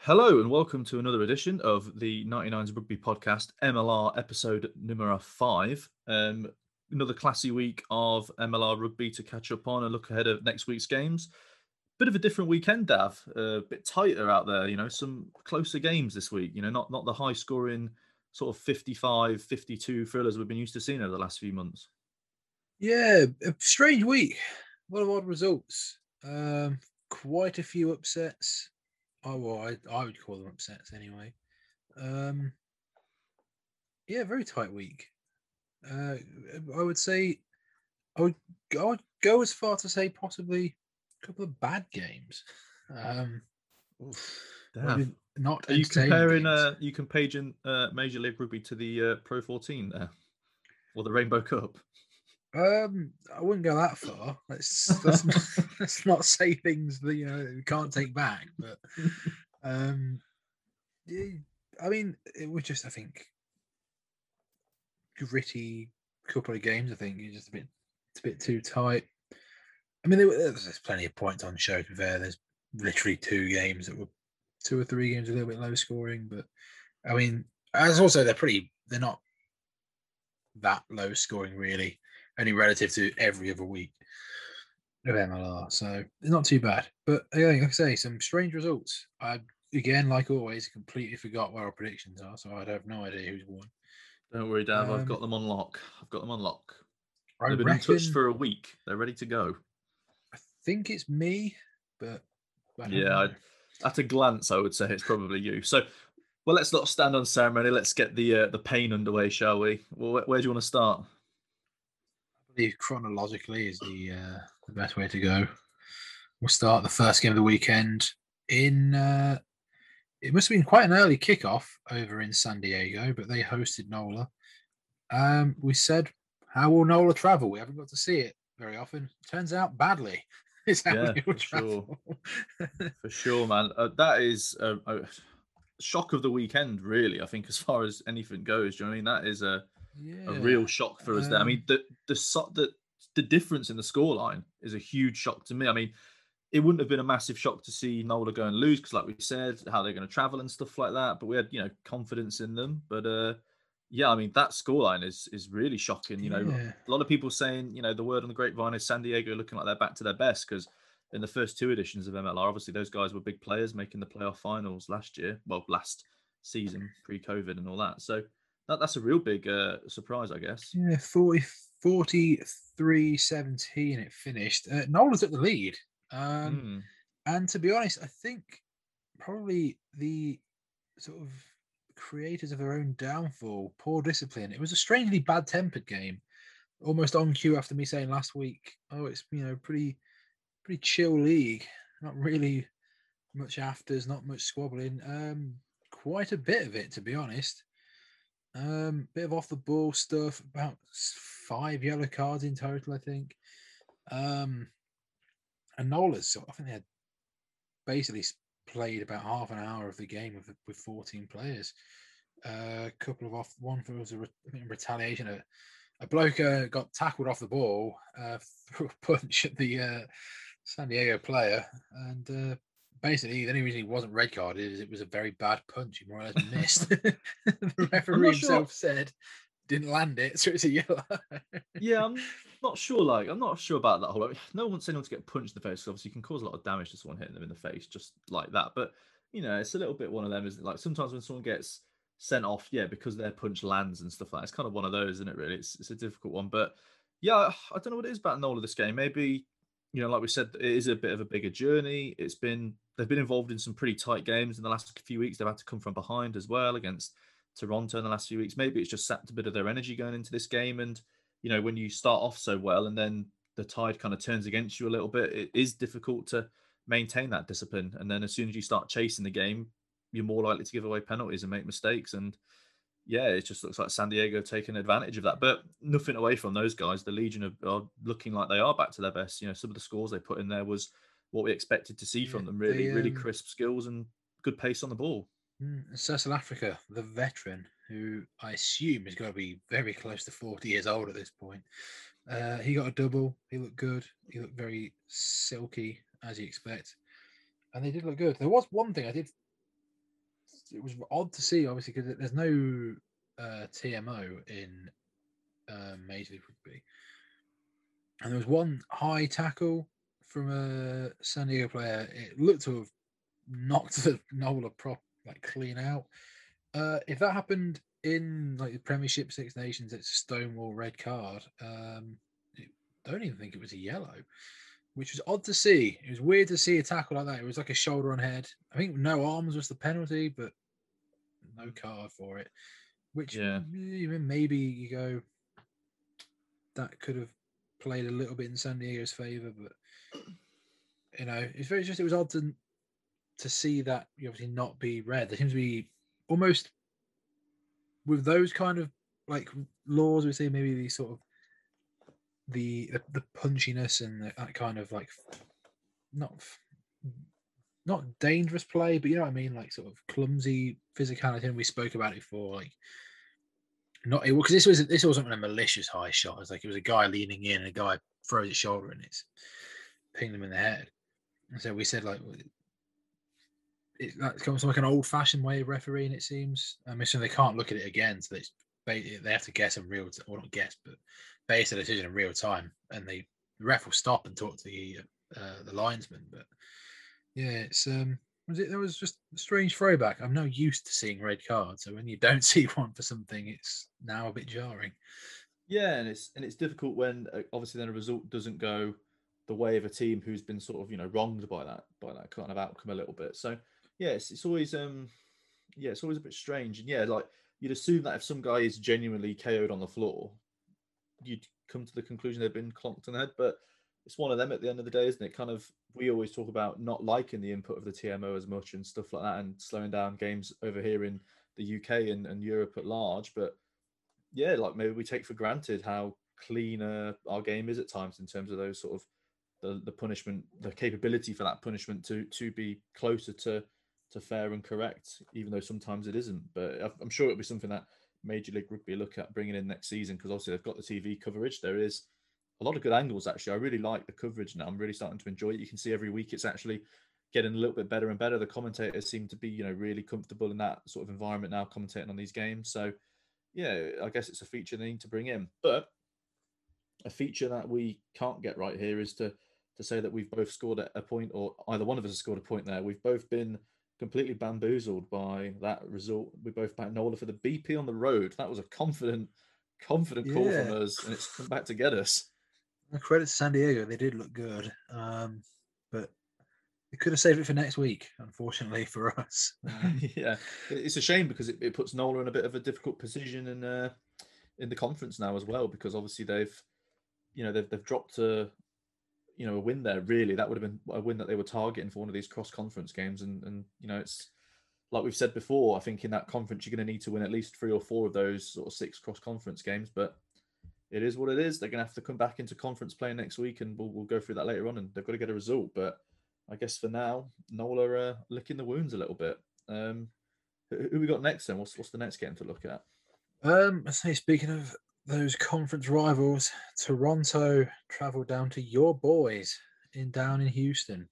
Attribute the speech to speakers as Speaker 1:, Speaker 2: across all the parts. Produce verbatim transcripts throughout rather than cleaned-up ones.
Speaker 1: Hello and welcome to another edition of the ninety-nines Rugby Podcast, M L R episode numero five. Um, another classy week of M L R Rugby to catch up on and look ahead of next week's games. Bit of a different weekend, Dav. A bit tighter out there, you know, some closer games this week. You know, not not the high scoring sort of fifty-five, fifty-two thrillers we've been used to seeing over the last few months.
Speaker 2: Yeah, a strange week. A lot of odd results. Um, quite a few upsets. Oh, well, I, I would call them upsets anyway. Um, yeah, very tight week. Uh, I would say I would, I would go as far to say possibly a couple of bad games. Um,
Speaker 1: Dav,
Speaker 2: maybe not
Speaker 1: are you
Speaker 2: entertaining
Speaker 1: comparing
Speaker 2: games.
Speaker 1: uh you comparing uh, Major League Rugby to the uh, Pro fourteen there? Or the Rainbow Cup?
Speaker 2: Um, I wouldn't go that far. Let's let's not, let's not say things that you know we can't take back. But um, yeah, I mean, it was just I think gritty couple of games. I think it's just a bit it's a bit too tight. I mean, there, there's plenty of points on show. To be fair, there's literally two games that were two or three games a little bit low scoring. But I mean, as also they're pretty. They're not that low scoring really, only relative to every other week of M L R. So it's not too bad. But again, like I say, some strange results. I again, like always, completely forgot where our predictions are, so I'd have no idea who's won.
Speaker 1: Don't worry, Dav. I've
Speaker 2: Um,
Speaker 1: got them on lock. I've got them on lock.
Speaker 2: I
Speaker 1: They've been untouched
Speaker 2: reckon
Speaker 1: for a week. They're ready to go.
Speaker 2: I think it's me, but I don't
Speaker 1: Yeah,
Speaker 2: know.
Speaker 1: I'd, at a glance, I would say it's probably you. So, well, let's not stand on ceremony. Let's get the uh, the pain underway, shall we? Well, where, where do you want to start?
Speaker 2: I believe chronologically is the uh, the best way to go. We'll start the first game of the weekend in. Uh, it must have been quite an early kickoff over in San Diego, but they hosted NOLA. Um, we said, how will NOLA travel? We haven't got to see it very often. Turns out badly is how
Speaker 1: Yeah,
Speaker 2: it will
Speaker 1: for sure,
Speaker 2: travel.
Speaker 1: for sure, man. Uh, that is a, a shock of the weekend, really. I think as far as anything goes, do you know what I mean? That is a a
Speaker 2: Yeah.
Speaker 1: real shock for us there. I
Speaker 2: Um,
Speaker 1: mean, the the so- the the difference in the scoreline is a huge shock to me. I mean, it wouldn't have been a massive shock to see Nola go and lose because, like we said, how they're going to travel and stuff like that. But we had, you know, confidence in them. But uh, yeah, I mean, that scoreline is is really shocking. You know,
Speaker 2: yeah.
Speaker 1: a lot of people saying, you know, the word on the grapevine is San Diego looking like they're back to their best because in the first two editions of M L R, obviously those guys were big players making the playoff finals last year. Well, last season pre-COVID and all that. So that, that's a real big uh, surprise, I guess.
Speaker 2: Yeah, forty, forty-three seventeen it finished. Uh, Nola's at the lead. Um,
Speaker 1: Mm,
Speaker 2: and to be honest, I think probably the sort of creators of their own downfall, poor discipline. It was a strangely bad tempered game, almost on cue after me saying last week, oh, it's, you know, pretty, pretty chill league. Not really much afters, not much squabbling. Um, quite a bit of it, to be honest. Um, bit of off the ball stuff, about five yellow cards in total, I think. Um, and Nola's, so I think they had basically played about half an hour of the game with with fourteen players. A uh, couple of off, one for was a, I think, retaliation. A, a bloke uh, got tackled off the ball, uh, threw a punch at the uh, San Diego player, and uh, basically the only reason he wasn't red carded is it was a very bad punch. He more or less missed. The
Speaker 1: I'm
Speaker 2: referee
Speaker 1: not sure.
Speaker 2: himself said didn't land it, so it's a yellow.
Speaker 1: Yeah, I'm not sure. Like, I'm not sure about that whole. No one wants anyone to get punched in the face. 'Cause obviously, you can cause a lot of damage to someone hitting them in the face just like that. But you know, it's a little bit one of them. Is like sometimes when someone gets sent off, yeah, because their punch lands and stuff like that. It's kind of one of those, isn't it? Really, it's it's a difficult one. But yeah, I don't know what it is about Nola this game. Maybe you know, like we said, it is a bit of a bigger journey. It's been they've been involved in some pretty tight games in the last few weeks. They've had to come from behind as well against Toronto in the last few weeks. Maybe it's just sapped a bit of their energy going into this game and you know, when you start off so well and then the tide kind of turns against you a little bit, it is difficult to maintain that discipline. And then as soon as you start chasing the game, you're more likely to give away penalties and make mistakes. And yeah, it just looks like San Diego taking advantage of that. But nothing away from those guys. The Legion are, are looking like they are back to their best. You know, some of the scores they put in there was what we expected to see
Speaker 2: Yeah,
Speaker 1: from them. Really,
Speaker 2: they
Speaker 1: really
Speaker 2: um,
Speaker 1: crisp skills and good pace on the ball.
Speaker 2: mm, Cecil Africa, the veteran, who I assume is going to be very close to forty years old at this point. Uh, he got a double. He looked good. He looked very silky, as you expect. And they did look good. There was one thing I did it was odd to see, obviously, because there's no uh, T M O in uh, Major League Rugby, and there was one high tackle from a San Diego player. It looked to have knocked the Nola prop like clean out. Uh, if that happened in like the Premiership Six Nations, it's a stonewall red card. Um, I don't even think it was a yellow, which was odd to see. It was weird to see a tackle like that. It was like a shoulder on head. I think no arms was the penalty, but no card for it. Which
Speaker 1: Yeah.
Speaker 2: even maybe you go that could have played a little bit in San Diego's favor, but you know, it's very just it was odd to to see that you obviously not be red. There seems to be almost with those kind of like laws, we say maybe the sort of the the, the punchiness and the, that kind of like not not dangerous play, but you know what I mean, like sort of clumsy physicality. And we spoke about it before, like not because this was this wasn't a malicious high shot. It was like it was a guy leaning in, and a guy throws his shoulder and it's pinged him in the head. And so we said like it that comes from like an old fashioned way of refereeing. It seems. I mean, so they can't look at it again, so it's they have to guess in real time, or not guess, but base the decision in real time, and they, the ref will stop and talk to the uh, the linesman. But yeah, it's um, was it? There was just a strange throwback. I'm now used to seeing red cards, so when you don't see one for something, it's now a bit jarring.
Speaker 1: Yeah, and it's and it's difficult when uh, obviously then a result doesn't go the way of a team who's been sort of you know wronged by that by that kind of outcome a little bit. So yeah, it's, it's always um yeah it's always a bit strange. And yeah, like you'd assume that if some guy is genuinely K O'd on the floor, you'd come to the conclusion they've been clonked on the head. But it's one of them at the end of the day, isn't it? Kind of we always talk about not liking the input of the T M O as much and stuff like that, and slowing down games over here in the U K and, and Europe at large, but yeah, like maybe we take for granted how clean uh, our game is at times in terms of those sort of the, the punishment, the capability for that punishment to to be closer to to fair and correct, even though sometimes it isn't. But I'm sure it'll be something that Major League Rugby look at bringing in next season, because obviously they've got the T V coverage. There is a lot of good angles actually. I really like the coverage now. I'm really starting to enjoy it. You can see every week it's actually getting a little bit better and better. The commentators seem to be, you know, really comfortable in that sort of environment now, commentating on these games. So yeah, I guess it's a feature they need to bring in. But a feature that we can't get right here is to to say that we've both scored a point, or either one of us has scored a point there. We've both been completely bamboozled by that result. We both backed Nola for the B P on the road. That was a confident, confident call
Speaker 2: Yeah.
Speaker 1: from us, and it's come back to get us.
Speaker 2: Credit to San Diego, they did look good, um, but they could have saved it for next week, unfortunately for us. Um,
Speaker 1: yeah, it's a shame because it, it puts Nola in a bit of a difficult position in uh, in the conference now as well, because obviously they've, you know, they've they've dropped a, you know, a win there. Really, that would have been a win that they were targeting for one of these cross conference games, and and you know, it's like we've said before. I think in that conference you're going to need to win at least three or four of those sort of six cross conference games, but it is what it is. They're going to have to come back into conference play next week, and we'll, we'll go through that later on. And they've got to get a result. But I guess for now, Nola are uh, licking the wounds a little bit. Um, who, who we got next then? What's what's the next game to look at?
Speaker 2: Um, I say, speaking of those conference rivals, Toronto travelled down to your boys in down in Houston.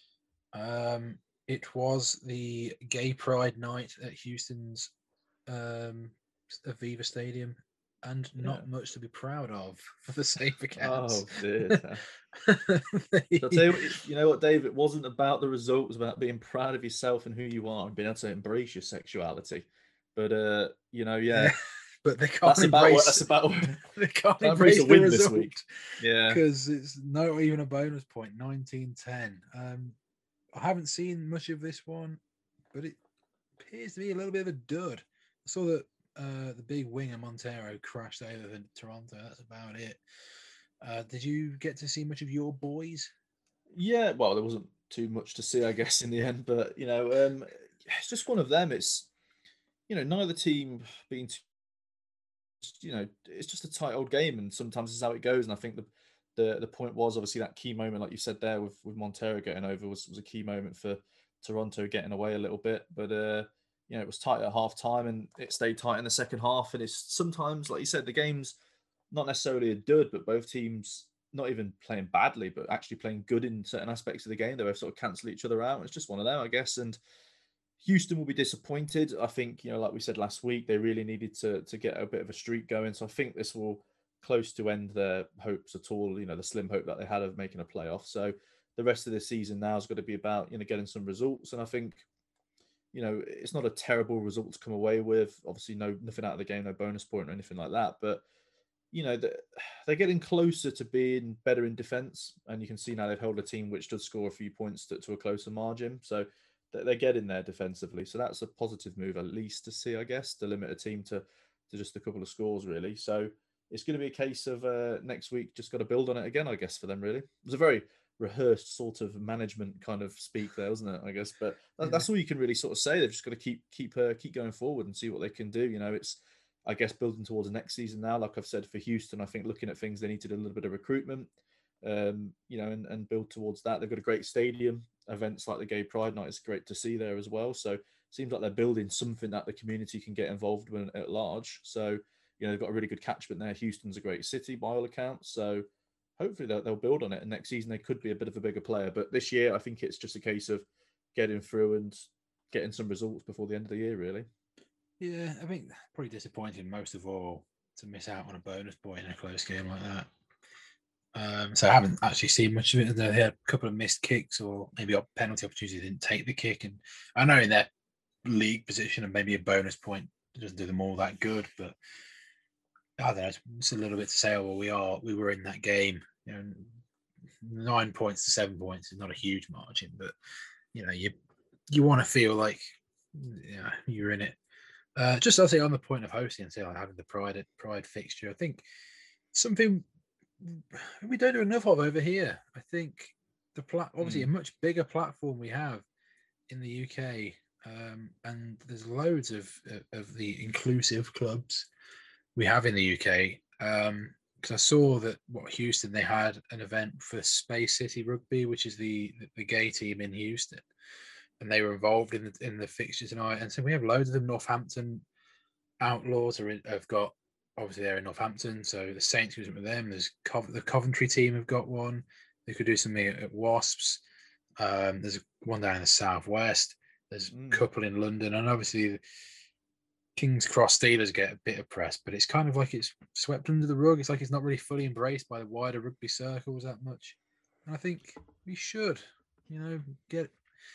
Speaker 2: Um, it was the Gay Pride night at Houston's um, Aviva Stadium, and not
Speaker 1: Yeah.
Speaker 2: much to be proud of for the Saber
Speaker 1: Oh
Speaker 2: Cats.
Speaker 1: dear. I'll tell you, what, you know what, Dave? It wasn't about the result. It was about being proud of yourself and who you are, and being able to embrace your sexuality. But uh, you know, yeah,
Speaker 2: Yeah, but they can't
Speaker 1: that's about what
Speaker 2: embrace.
Speaker 1: that's about. What,
Speaker 2: They can't
Speaker 1: can't
Speaker 2: embrace
Speaker 1: a
Speaker 2: the
Speaker 1: win this
Speaker 2: result
Speaker 1: week. Yeah,
Speaker 2: because it's not even a bonus point. nineteen ten. Um, I haven't seen much of this one, but it appears to be a little bit of a dud. I saw that uh, the big winger Montero crashed over in Toronto. That's about it. Uh, did you get to see much of your boys?
Speaker 1: yeah. Well, there wasn't too much to see, I guess, in the end. But you know, um, it's just one of them. It's, you know, neither team being too, you know, it's just a tight old game, and sometimes this is how it goes. And I think the the the point was obviously that key moment, like you said there, with with Montero getting over was was a key moment for Toronto getting away a little bit. But uh, you know, it was tight at half time, and it stayed tight in the second half. And it's sometimes, like you said, the game's not necessarily a dud, but both teams not even playing badly, but actually playing good in certain aspects of the game. They both sort of cancel each other out. It's just one of them, I guess. And Houston will be disappointed. I think, you know, like we said last week, they really needed to to get a bit of a streak going. So I think this will close to end their hopes at all, you know, the slim hope that they had of making a playoff. So the rest of the season now is going to be about, you know, getting some results. And I think, you know, it's not a terrible result to come away with. Obviously, no nothing out of the game, no bonus point or anything like that. But you know, they're getting closer to being better in defence, and you can see now they've held a team which does score a few points to, to a closer margin. So they're getting there defensively. So that's a positive move, at least to see, I guess, to limit a team to to just a couple of scores, really. So it's going to be a case of uh, next week just got to build on it again, I guess, for them. Really, it was a very rehearsed sort of management kind of speak there, wasn't it? I guess, but that,
Speaker 2: Yeah.
Speaker 1: that's all you can really sort of say. They've just got to keep keep uh, keep going forward and see what they can do. You know, it's I guess building towards next season now. Like I've said for Houston, I think looking at things, they need to do a little bit of recruitment, um, you know, and, and build towards that. They've got a great stadium. Events like the Gay Pride Night is great to see there as well. So it seems like they're building something that the community can get involved with at large. So, you know, they've got a really good catchment there. Houston's a great city by all accounts. So hopefully they'll, they'll build on it. And next season they could be a bit of a bigger player. But this year, I think it's just a case of getting through and getting some results before the end of the year, really.
Speaker 2: Yeah, I think probably disappointing most of all to miss out on a bonus point in a close game like that. Um, so I haven't actually seen much of it. They had a couple of missed kicks or maybe a penalty opportunity, didn't take the kick. And I know in their league position and maybe a bonus point doesn't do them all that good, but I don't know. It's, it's a little bit to say, oh, well, we are we were in that game. You know, nine points to seven points is not a huge margin, but you know, you you want to feel like yeah, you're in it. Uh, just I'll say on the point of hosting and say like having the pride pride fixture, I think something we don't do enough of over here. I think the plat obviously
Speaker 1: Mm.
Speaker 2: a much bigger platform we have in the U K, um, and there's loads of of the inclusive clubs we have in the U K. Um, because I saw that what Houston they had an event for Space City Rugby, which is the the gay team in Houston, and they were involved in the in the fixture tonight. And so we have loads of them. Northampton Outlaws are in, have got obviously they're in Northampton, so the Saints goes with them. There's Cov- the Coventry team have got one. They could do something at, at Wasps. Um, there's one down in the southwest. There's a
Speaker 1: Mm.
Speaker 2: couple in London, and obviously King's Cross Steelers get a bit of press, but it's kind of like it's swept under the rug. It's like it's not really fully embraced by the wider rugby circles that much. And I think we should, you know, get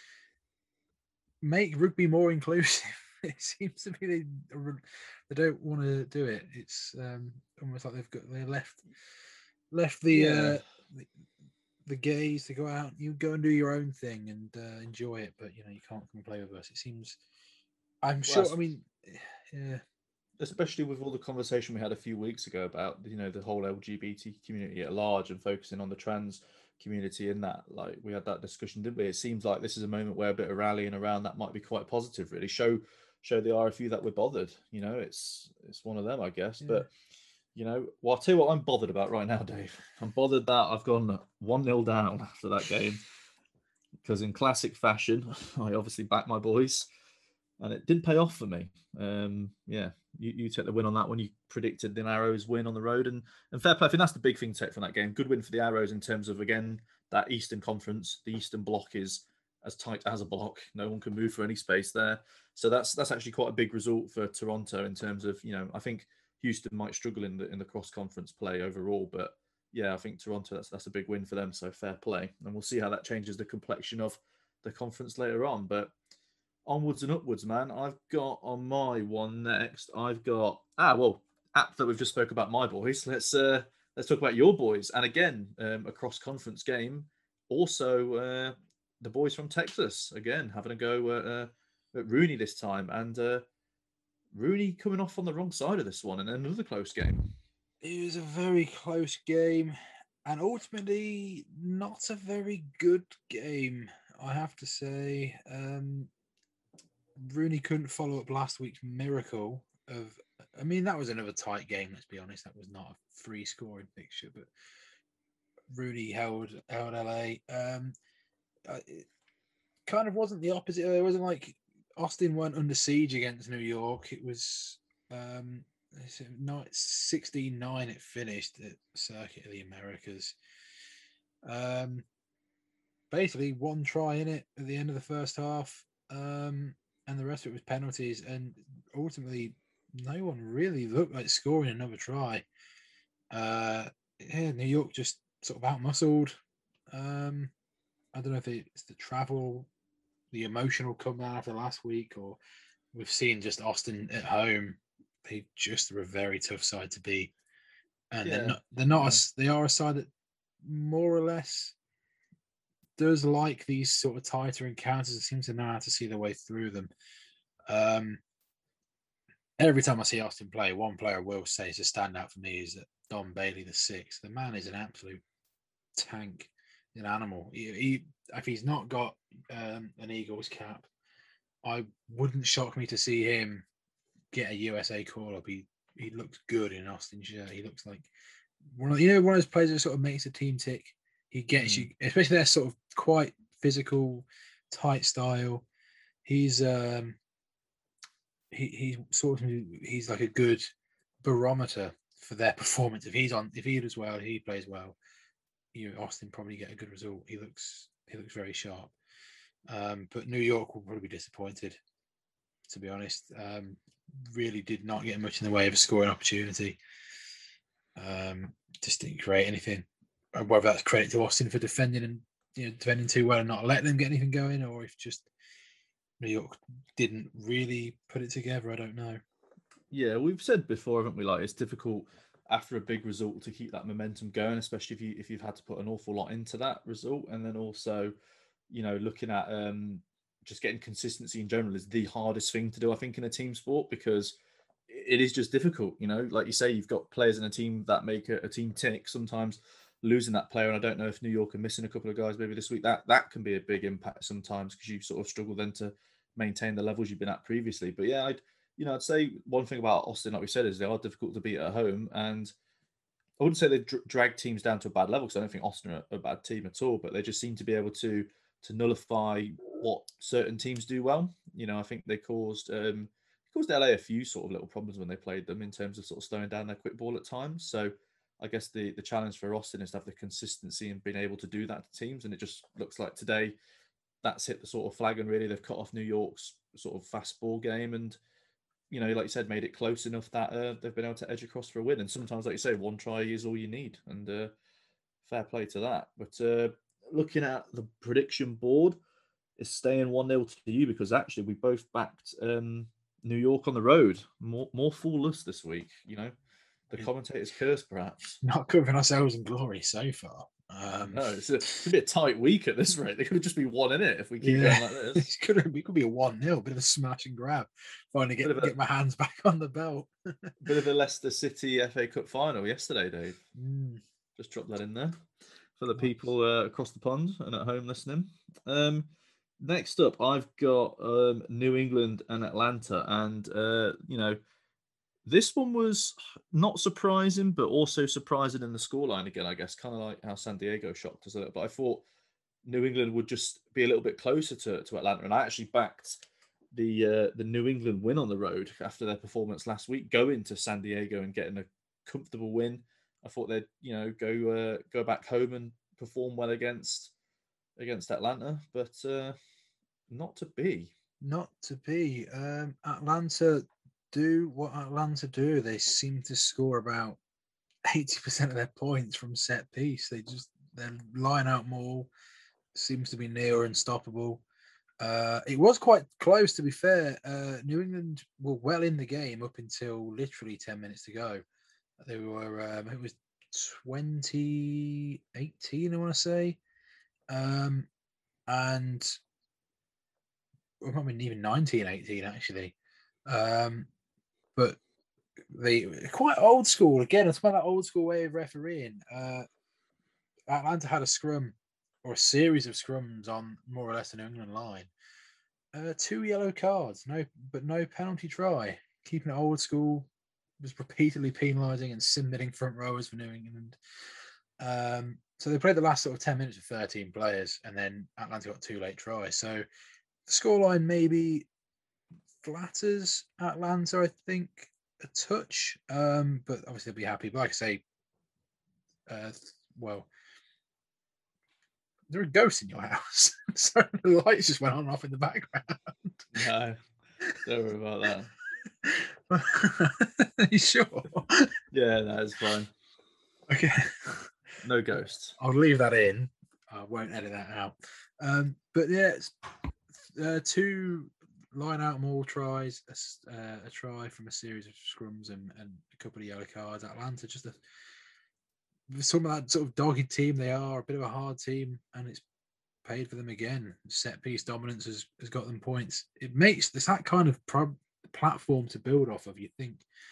Speaker 2: make rugby more inclusive. It seems to be they they don't want to do it. It's um, almost like they've got they left left the,
Speaker 1: Yeah.
Speaker 2: uh, the the gays to go out. You go and do your own thing and uh, enjoy it, but you know you can't come and play with us. It seems. I'm
Speaker 1: Well,
Speaker 2: sure.
Speaker 1: that's
Speaker 2: I mean, yeah,
Speaker 1: especially with all the conversation we had a few weeks ago about, you know, the whole L G B T community at large and focusing on the trans community in that. Like we had that discussion, didn't we? It seems like this is a moment where a bit of rallying around that might be quite positive. Really show show the R F U that we're bothered. You know, it's it's one of them, I guess.
Speaker 2: yeah.
Speaker 1: But you know, well, I'll tell you what I'm bothered about right now, Dave. I'm bothered that I've gone one nil down after that game because, in classic fashion, I obviously backed my boys, and it didn't pay off for me. Um, yeah, you, you take the win on that one. You predicted the Arrows win on the road, and and fair play. I think that's the big thing to take from that game. Good win for the Arrows in terms of again that Eastern Conference. The Eastern Block is as tight as a block. No one can move for any space there. So that's that's actually quite a big result for Toronto in terms of, you know, I think Houston might struggle in the in the cross conference play overall, but yeah, I think Toronto that's that's a big win for them. So fair play, and we'll see how that changes the complexion of the conference later on. But onwards and upwards, man. I've got on my one next. I've got ah well, app that we've just spoke about my boys. Let's uh let's talk about your boys. And again, um, a cross conference game. Also, uh, the boys from Texas again having a go at, uh, at Rooney this time, and uh, Rooney coming off on the wrong side of this one, and another close game.
Speaker 2: It was a very close game, and ultimately not a very good game, I have to say. Um, Rooney couldn't follow up last week's miracle of. I mean, that was another tight game. Let's be honest, that was not a free scoring fixture, but Rooney held held L A. Um, it kind of wasn't the opposite. It wasn't like Austin weren't under siege against New York. It was um, sixteen nine it finished at Circuit of the Americas. Um, basically, one try in it at the end of the first half. Um, and the rest of it was penalties. And ultimately, no one really looked like scoring another try. Uh, yeah, New York just sort of outmuscled. Um, I don't know if it's the travel, the emotional comedown after last week, or we've seen just Austin at home. They just are a very tough side to beat, and they're
Speaker 1: Yeah,
Speaker 2: not. They're not.
Speaker 1: yeah.
Speaker 2: A, they are a side that more or less does like these sort of tighter encounters and seems to know how to see their way through them. Um, every time I see Austin play, one player I will say is a standout for me is that Don Bailey, the sixth. The man is an absolute tank, an animal. He, he if he's not got um, an Eagles cap, I wouldn't shock me to see him get a U S A call up. He he looks good in Austin shirt. He looks like one of you know one of those players that sort of makes a team tick. He gets
Speaker 1: Mm.
Speaker 2: you, especially their sort of quite physical, tight style. He's um he he sort of he's like a good barometer for their performance. If he's on, if he does well, he plays well. You know, Austin probably get a good result. He looks he looks very sharp. Um, but New York will probably be disappointed, to be honest. Um, really did not get much in the way of a scoring opportunity. Um, just didn't create anything. Whether that's credit to Austin for defending and you know defending too well and not letting them get anything going, or if just New York didn't really put it together, I don't know.
Speaker 1: Yeah, we've said before, haven't we? Like it's difficult after a big result to keep that momentum going, especially if you if you've had to put an awful lot into that result, and then also, you know, looking at um just getting consistency in general is the hardest thing to do, I think, in a team sport because it is just difficult. You know, like you say, you've got players in a team that make a, a team tick. Sometimes losing that player, and I don't know if New York are missing a couple of guys maybe this week. That that can be a big impact sometimes because you sort of struggle then to maintain the levels you've been at previously. But yeah, I'd you know I'd say one thing about Austin, like we said, is they are difficult to beat at home, and I wouldn't say they dr- drag teams down to a bad level because I don't think Austin are a bad team at all. But they just seem to be able to to nullify what certain teams do well. You know, I think they caused um, caused L A a few sort of little problems when they played them in terms of sort of slowing down their quick ball at times. So I guess the the challenge for Austin is to have the consistency and being able to do that to teams. And it just looks like today that's hit the sort of flag and really they've cut off New York's sort of fast ball game and you know, like you said, made it close enough that uh, they've been able to edge across for a win. And sometimes, like you say, one try is all you need, and uh, fair play to that. But uh, looking at the prediction board, it's staying one nil to you because actually we both backed um, New York on the road. More more fool us this week. You know, the commentator's curse, perhaps.
Speaker 2: Not covering ourselves in glory so far. Um,
Speaker 1: No, it's, a, it's gonna be a tight week at this rate. There could just be one in it if we keep
Speaker 2: yeah,
Speaker 1: going like this.
Speaker 2: it could it could be a one nil, bit of a smash and grab. Finally
Speaker 1: Bit
Speaker 2: get
Speaker 1: of a
Speaker 2: get my hands back on the belt.
Speaker 1: bit of a Leicester City F A Cup final yesterday, Dave.
Speaker 2: Mm,
Speaker 1: Just drop that in there for the
Speaker 2: nice.
Speaker 1: people uh, across the pond and at home listening. Um, next up, I've got um, New England and Atlanta, and uh, you know this one was not surprising, but also surprising in the scoreline again. I guess kind of like how San Diego shocked us a little. But I thought New England would just be a little bit closer to, to Atlanta, and I actually backed the uh, the New England win on the road after their performance last week, going to San Diego and getting a comfortable win. I thought they'd you know go uh, go back home and perform well against against Atlanta, but uh, not to be.
Speaker 2: Not to be. Um, Atlanta do what Atlanta do. They seem to score about eighty percent of their points from set piece. They just their line out maul seems to be near unstoppable. Uh, it was quite close, to be fair. Uh, New England were well in the game up until literally ten minutes to go. They were, um, it was twenty eighteen, I want to say. Um, and well, I mean, even nineteen eighteen, actually. Um, but they quite old school. Again, it's about that old school way of refereeing. Uh, Atlanta had a scrum or a series of scrums on more or less an England line. Uh, two yellow cards, no, but no penalty try. Keeping it old school, was repeatedly penalising and submitting front rowers for New England. Um, so they played the last sort of ten minutes with thirteen players, and then Atlanta got two late tries. So the scoreline maybe flatters Atlanta, I think, a touch. Um, but obviously they'll be happy. But like I say, uh, well, there are ghosts in your house. So the lights just went on and off in the background.
Speaker 1: No, Don't worry about that.
Speaker 2: Are you sure?
Speaker 1: Yeah, that is fine.
Speaker 2: Okay.
Speaker 1: No ghosts.
Speaker 2: I'll leave that in. I won't edit that out. Um, but yeah, it's, uh, two line out maul tries, a, uh, a try from a series of scrums and, and a couple of yellow cards. Atlanta, just a, some of that sort of dogged team they are, a bit of a hard team, and it's paid for them again. Set piece dominance has, has got them points. It makes this that kind of pro- platform to build off of. You think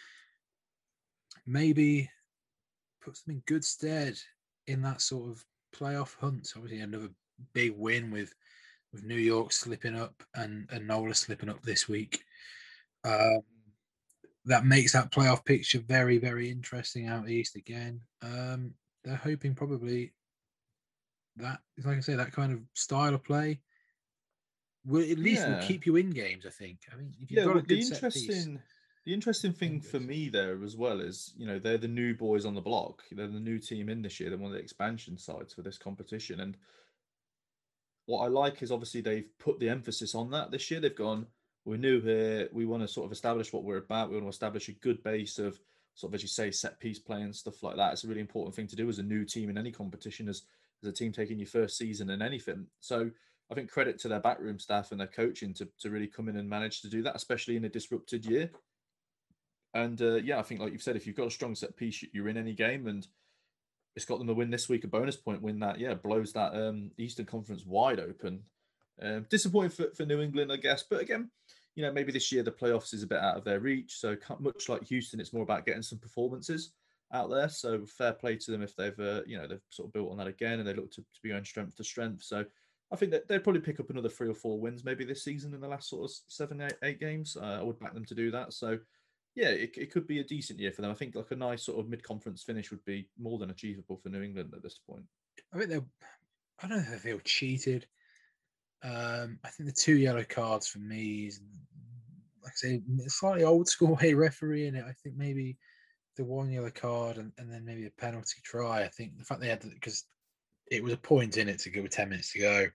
Speaker 2: maybe puts them in good stead in that sort of playoff hunt. Obviously, another big win with with New York slipping up and and Nola slipping up this week. Um, that makes that playoff picture very very interesting out east again. Um, they're hoping probably that, like I say, that kind of style of play will at least will
Speaker 1: Yeah.
Speaker 2: keep you in games. I think. I mean, if you've
Speaker 1: Yeah,
Speaker 2: got a
Speaker 1: well, the
Speaker 2: good set piece,
Speaker 1: interesting the interesting thing
Speaker 2: then
Speaker 1: for
Speaker 2: good.
Speaker 1: me there as well is, you know, they're the new boys on the block. They're the new team in this year. They're one of the expansion sides for this competition. And what I like is obviously they've put the emphasis on that this year. They've gone, we're new here. We want to sort of establish what we're about. We want to establish a good base of sort of, as you say, set piece play and stuff like that. It's a really important thing to do as a new team in any competition, as, as a team taking your first season in anything. So I think credit to their backroom staff and their coaching to, to really come in and manage to do that, especially in a disrupted year. And uh, yeah, I think, like you've said, if you've got a strong set piece, you're in any game, and it's got them a win this week, a bonus point win that, yeah, blows that um, Eastern Conference wide open. Um, disappointing for, for New England, I guess. But again, you know, maybe this year the playoffs is a bit out of their reach. So much like Houston, it's more about getting some performances out there. So fair play to them if they've, uh, you know, they've sort of built on that again and they look to, to be going strength to strength. So I think that they'd probably pick up another three or four wins maybe this season in the last sort of seven, eight, eight games. Uh, I would back them to do that. So yeah, it, it could be a decent year for them. I think like a nice sort of mid-conference finish would be more than achievable for New England at this point.
Speaker 2: I think they're. I don't know if they feel cheated. Um, I think the two yellow cards for me is, like I say, slightly old school way refereeing it. I think maybe the one yellow card and, and then maybe a penalty try. I think the fact they had, because it was a point in it to go with ten minutes to go.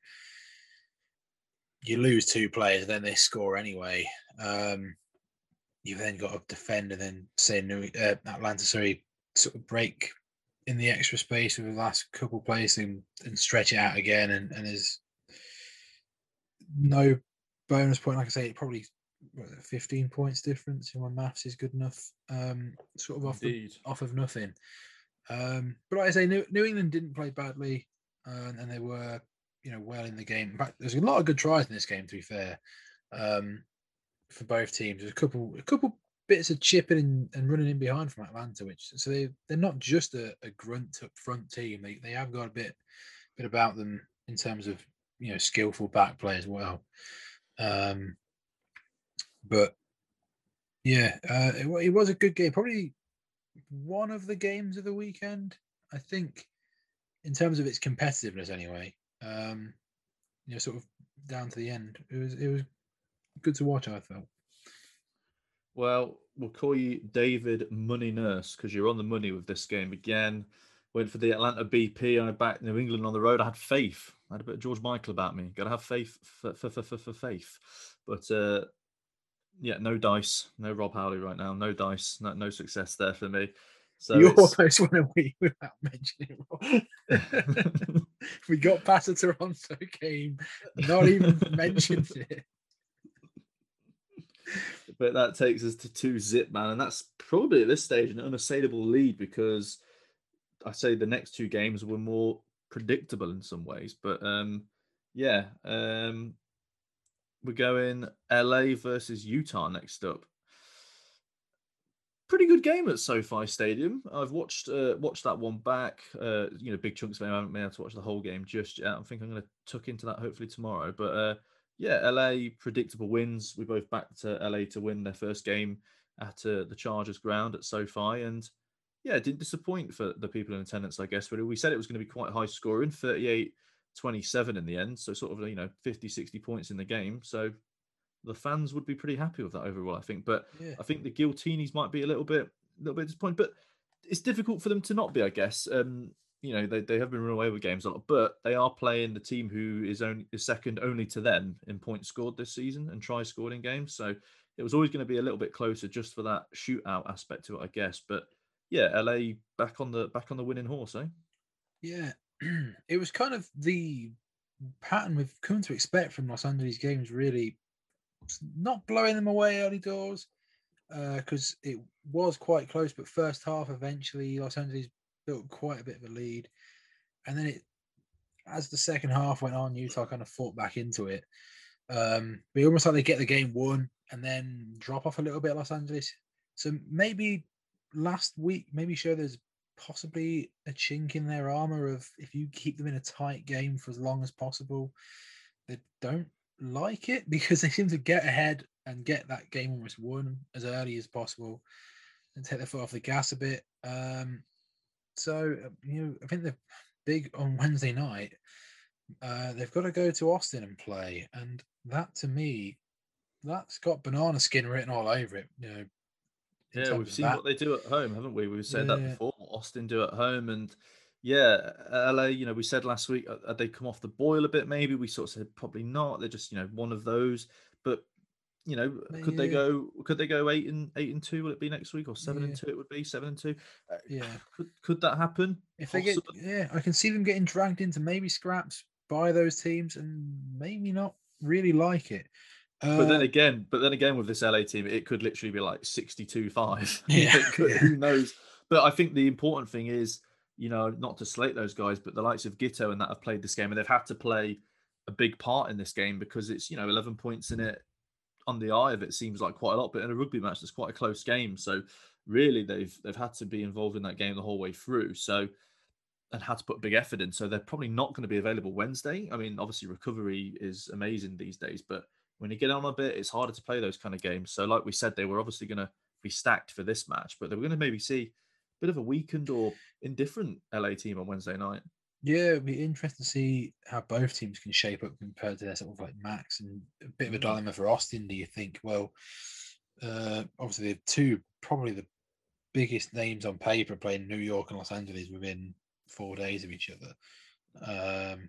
Speaker 2: You lose two players, then they score anyway. Um, you've then got to defend and then say New uh, Atlanta, sorry, sort of break in the extra space with the last couple plays and, and stretch it out again. And, and there's no bonus point. Like I say, it probably what, fifteen points difference. My maths is good enough. Um, sort of off
Speaker 1: Indeed.
Speaker 2: the off of nothing. Um, but like I say, New, New England didn't play badly, uh, and they were, you know, well in the game. In fact, there's a lot of good tries in this game. To be fair, um, for both teams, there's a couple, a couple bits of chipping and, and running in behind from Atlanta, which so they they're not just a, a grunt up front team. They they have got a bit bit about them in terms of, you know, skillful back play as well. Um, but yeah, uh, it, it was a good game. Probably one of the games of the weekend, I think, in terms of its competitiveness. Anyway, um, you know, sort of down to the end, it was it was good to watch. I felt.
Speaker 1: Well, we'll call you David Money Nurse because you're on the money with this game again. Went for the Atlanta B P. I backed New England on the road. I had faith. I had a bit of George Michael about me. Got to have faith for, for, for, for faith. But uh, yeah, no dice. No Rob Howley right now. No dice. No, no success there for me. So
Speaker 2: you
Speaker 1: it's...
Speaker 2: almost went away without mentioning Rob. We got past the Toronto game, not even mentioned it.
Speaker 1: But that takes us to two zip, man, and that's probably at this stage an unassailable lead because I say the next two games were more predictable in some ways. But um, yeah, um, we're going L A versus Utah next up. Pretty good game at SoFi Stadium. I've watched uh, watched that one back. Uh, you know, big chunks of it. I haven't been able to watch the whole game just yet. I think I'm going to tuck into that hopefully tomorrow. But uh, yeah, L A predictable wins. We both backed uh, L A to win their first game at uh, the Chargers ground at SoFi, and yeah, it didn't disappoint for the people in attendance. I guess really, we said it was going to be quite high scoring, thirty-eight twenty-seven in the end. So sort of, you know, fifty, sixty points in the game. So the fans would be pretty happy with that overall, I think. But
Speaker 2: Yeah.
Speaker 1: I think the Giltinis might be a little bit, a little bit disappointed. But it's difficult for them to not be, I guess. Um, you know, they, they have been running away with games a lot, but they are playing the team who is only is second only to them in points scored this season and tries scored in games. So it was always going to be a little bit closer just for that shootout aspect to it, I guess. But yeah, L A back on the back on the winning horse, eh?
Speaker 2: Yeah, it was kind of the pattern we've come to expect from Los Angeles games. Really, not blowing them away early doors because uh, it was quite close. But first half, eventually, Los Angeles built quite a bit of a lead, and then it, as the second half went on, Utah kind of fought back into it. Um, but almost like they get the game won and then drop off a little bit, Los Angeles. So maybe last week, maybe show there's possibly a chink in their armor of if you keep them in a tight game for as long as possible, they don't like it because they seem to get ahead and get that game almost won as early as possible and take their foot off the gas a bit. Um, so, you know, I think they're big on Wednesday night. Uh, they've got to go to Austin and play. And that, to me, that's got banana skin written all over it. You know,
Speaker 1: Yeah, we've seen
Speaker 2: that.
Speaker 1: what they do at home, haven't we? We've said
Speaker 2: yeah.
Speaker 1: that before. Austin do at home, and yeah, L A. You know, we said last week, uh, they come off the boil a bit. Maybe we sort of said probably not. They're just you know one of those. But you know, could
Speaker 2: yeah.
Speaker 1: they go? Could they go eight and eight and two? Will it be next week or seven
Speaker 2: yeah.
Speaker 1: and two? It would be seven and two. Uh,
Speaker 2: yeah.
Speaker 1: Could could that happen?
Speaker 2: If Possibly. they get, yeah, I can see them getting dragged into maybe scraps by those teams and maybe not really like it.
Speaker 1: Uh, but then again, but then again, with this L A team, it could literally be like sixty-two five.
Speaker 2: Yeah,
Speaker 1: could,
Speaker 2: yeah.
Speaker 1: Who knows? But I think the important thing is, you know, not to slate those guys, but the likes of Gito and that have played this game, and they've had to play a big part in this game because it's, you know, eleven points in it. On the eye of it, seems like quite a lot, but in a rugby match, it's quite a close game. So really, they've they've had to be involved in that game the whole way through. So and had to put a big effort in. So they're probably not going to be available Wednesday. I mean, obviously recovery is amazing these days, but when you get on a bit, it's harder to play those kind of games. So like we said, they were obviously going to be stacked for this match, but they were going to maybe see a bit of a weakened or indifferent L A team on Wednesday night.
Speaker 2: Yeah, it'd be interesting to see how both teams can shape up compared to their sort of like max, and a bit of a dilemma for Austin. Do you think? Well, uh, obviously the two probably the biggest names on paper playing New York and Los Angeles within four days of each other. Um,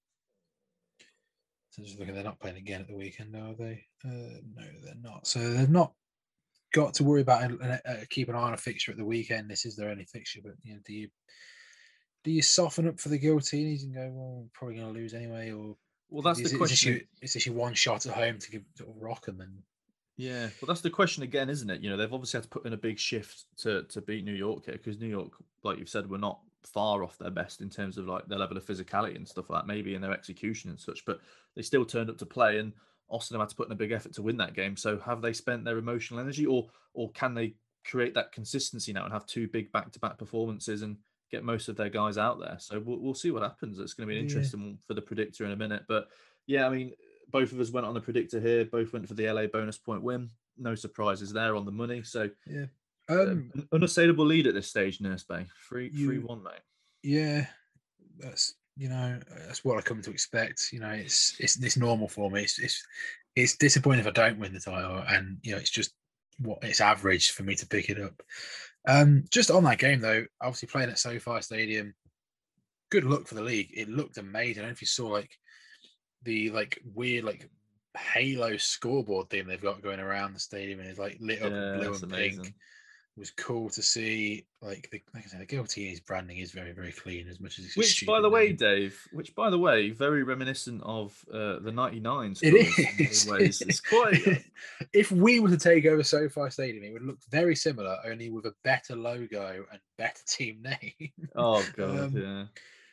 Speaker 2: so just looking, they're not playing again at the weekend, are they? Uh, no, they're not. So they've not got to worry about uh, uh, keep an eye on a fixture at the weekend. This is their only fixture, but you know, do you do you soften up for the Giltinis and go, well, probably going to lose anyway, or
Speaker 1: well, that's
Speaker 2: is,
Speaker 1: the
Speaker 2: is
Speaker 1: question.
Speaker 2: This your, is this your one shot at home to give sort of rock them? And
Speaker 1: yeah, well, that's the question again, isn't it? You know, they've obviously had to put in a big shift to to beat New York here because New York, like you've said, were not far off their best in terms of like their level of physicality and stuff like that, maybe in their execution and such, but they still turned up to play, and Austin have had to put in a big effort to win that game. So have they spent their emotional energy, or or can they create that consistency now and have two big back-to-back performances and get most of their guys out there? So we'll, we'll see what happens. It's going to be an interesting yeah. one for the predictor in a minute. But yeah, I mean, both of us went on the predictor here. Both went for the L A bonus point win. No surprises there on the money. So
Speaker 2: yeah, um,
Speaker 1: uh, an unassailable lead at this stage, Nurse Bay. Three, you, three, one, mate.
Speaker 2: Yeah, that's you know that's what I come to expect. You know, it's it's it's normal for me. It's it's it's disappointing if I don't win the title, and you know, it's just what it's average for me to pick it up. Um, just on that game though, obviously playing at SoFi Stadium. Good luck for the league. It looked amazing. I don't know if you saw like the like weird like halo scoreboard thing they've got going around the stadium, and it's like lit up
Speaker 1: yeah,
Speaker 2: in blue and
Speaker 1: amazing.
Speaker 2: pink. It was cool to see. Like the like I said, the Giltinis branding is very very clean, as much as it's
Speaker 1: which by the name. way, Dave, which by the way, very reminiscent of uh, the ninety-nines.
Speaker 2: It is.
Speaker 1: In ways. It's quite.
Speaker 2: If we were to take over SoFi Stadium, it would look very similar, only with a better logo and better team name.
Speaker 1: Oh god,
Speaker 2: um,
Speaker 1: yeah.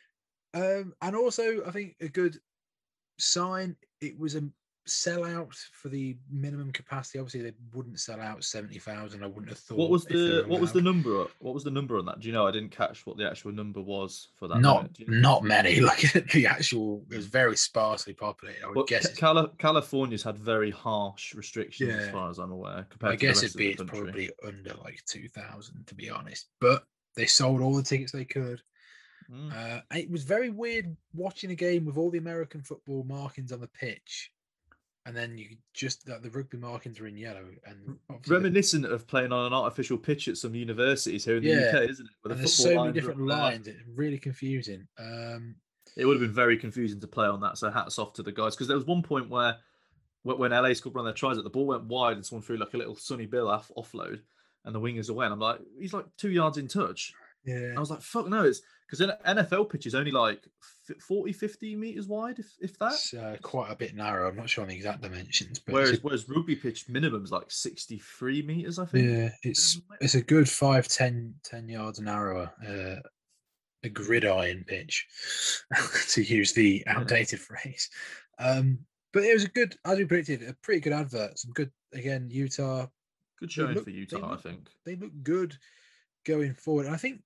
Speaker 2: Um, and also, I think a good sign. It was a sellout for the minimum capacity. Obviously, they wouldn't sell out seventy thousand. I wouldn't have thought.
Speaker 1: What was the what was the number? What was the number on that? Do you know? I didn't catch what the actual number was for that.
Speaker 2: Not
Speaker 1: you know?
Speaker 2: not many. Like the actual, it was very sparsely populated. I would well, guess
Speaker 1: Cali- California's had very harsh restrictions, yeah. as far as I'm aware.
Speaker 2: I guess it'd be it's probably under like two thousand, to be honest. But they sold all the tickets they could. Mm. Uh, it was very weird watching a game with all the American football markings on the pitch, and then you just that the rugby markings are in yellow, and obviously the,
Speaker 1: Reminiscent of playing on an artificial pitch at some universities here in the
Speaker 2: yeah,
Speaker 1: U K, isn't it? Where
Speaker 2: and
Speaker 1: the
Speaker 2: there's
Speaker 1: football
Speaker 2: so many
Speaker 1: lines are up
Speaker 2: different
Speaker 1: there.
Speaker 2: lines. It's really confusing. Um,
Speaker 1: It would have been very confusing to play on that. So hats off to the guys, because there was one point where when L A scored one of their tries, that the ball went wide and someone threw like a little Sonny Bill off offload, and the wingers away. And I'm like, he's like two yards in touch.
Speaker 2: yeah,
Speaker 1: I was like, fuck no, it's because an N F L pitch is only like forty, fifty meters wide, if if that.
Speaker 2: it's uh, quite a bit narrow. I'm not sure on the exact dimensions, but it's a,
Speaker 1: Whereas whereas rugby pitch minimum is like sixty-three meters, I think.
Speaker 2: yeah, it's
Speaker 1: Minimum.
Speaker 2: it's a good five, ten, ten yards narrower. Uh, a gridiron pitch, to use the outdated phrase. Um, but it was a good, as we predicted, a pretty good advert. Some good, again, Utah.
Speaker 1: Good
Speaker 2: They
Speaker 1: showing
Speaker 2: look,
Speaker 1: for
Speaker 2: they
Speaker 1: Utah, I
Speaker 2: look,
Speaker 1: think.
Speaker 2: they look good going forward. And I think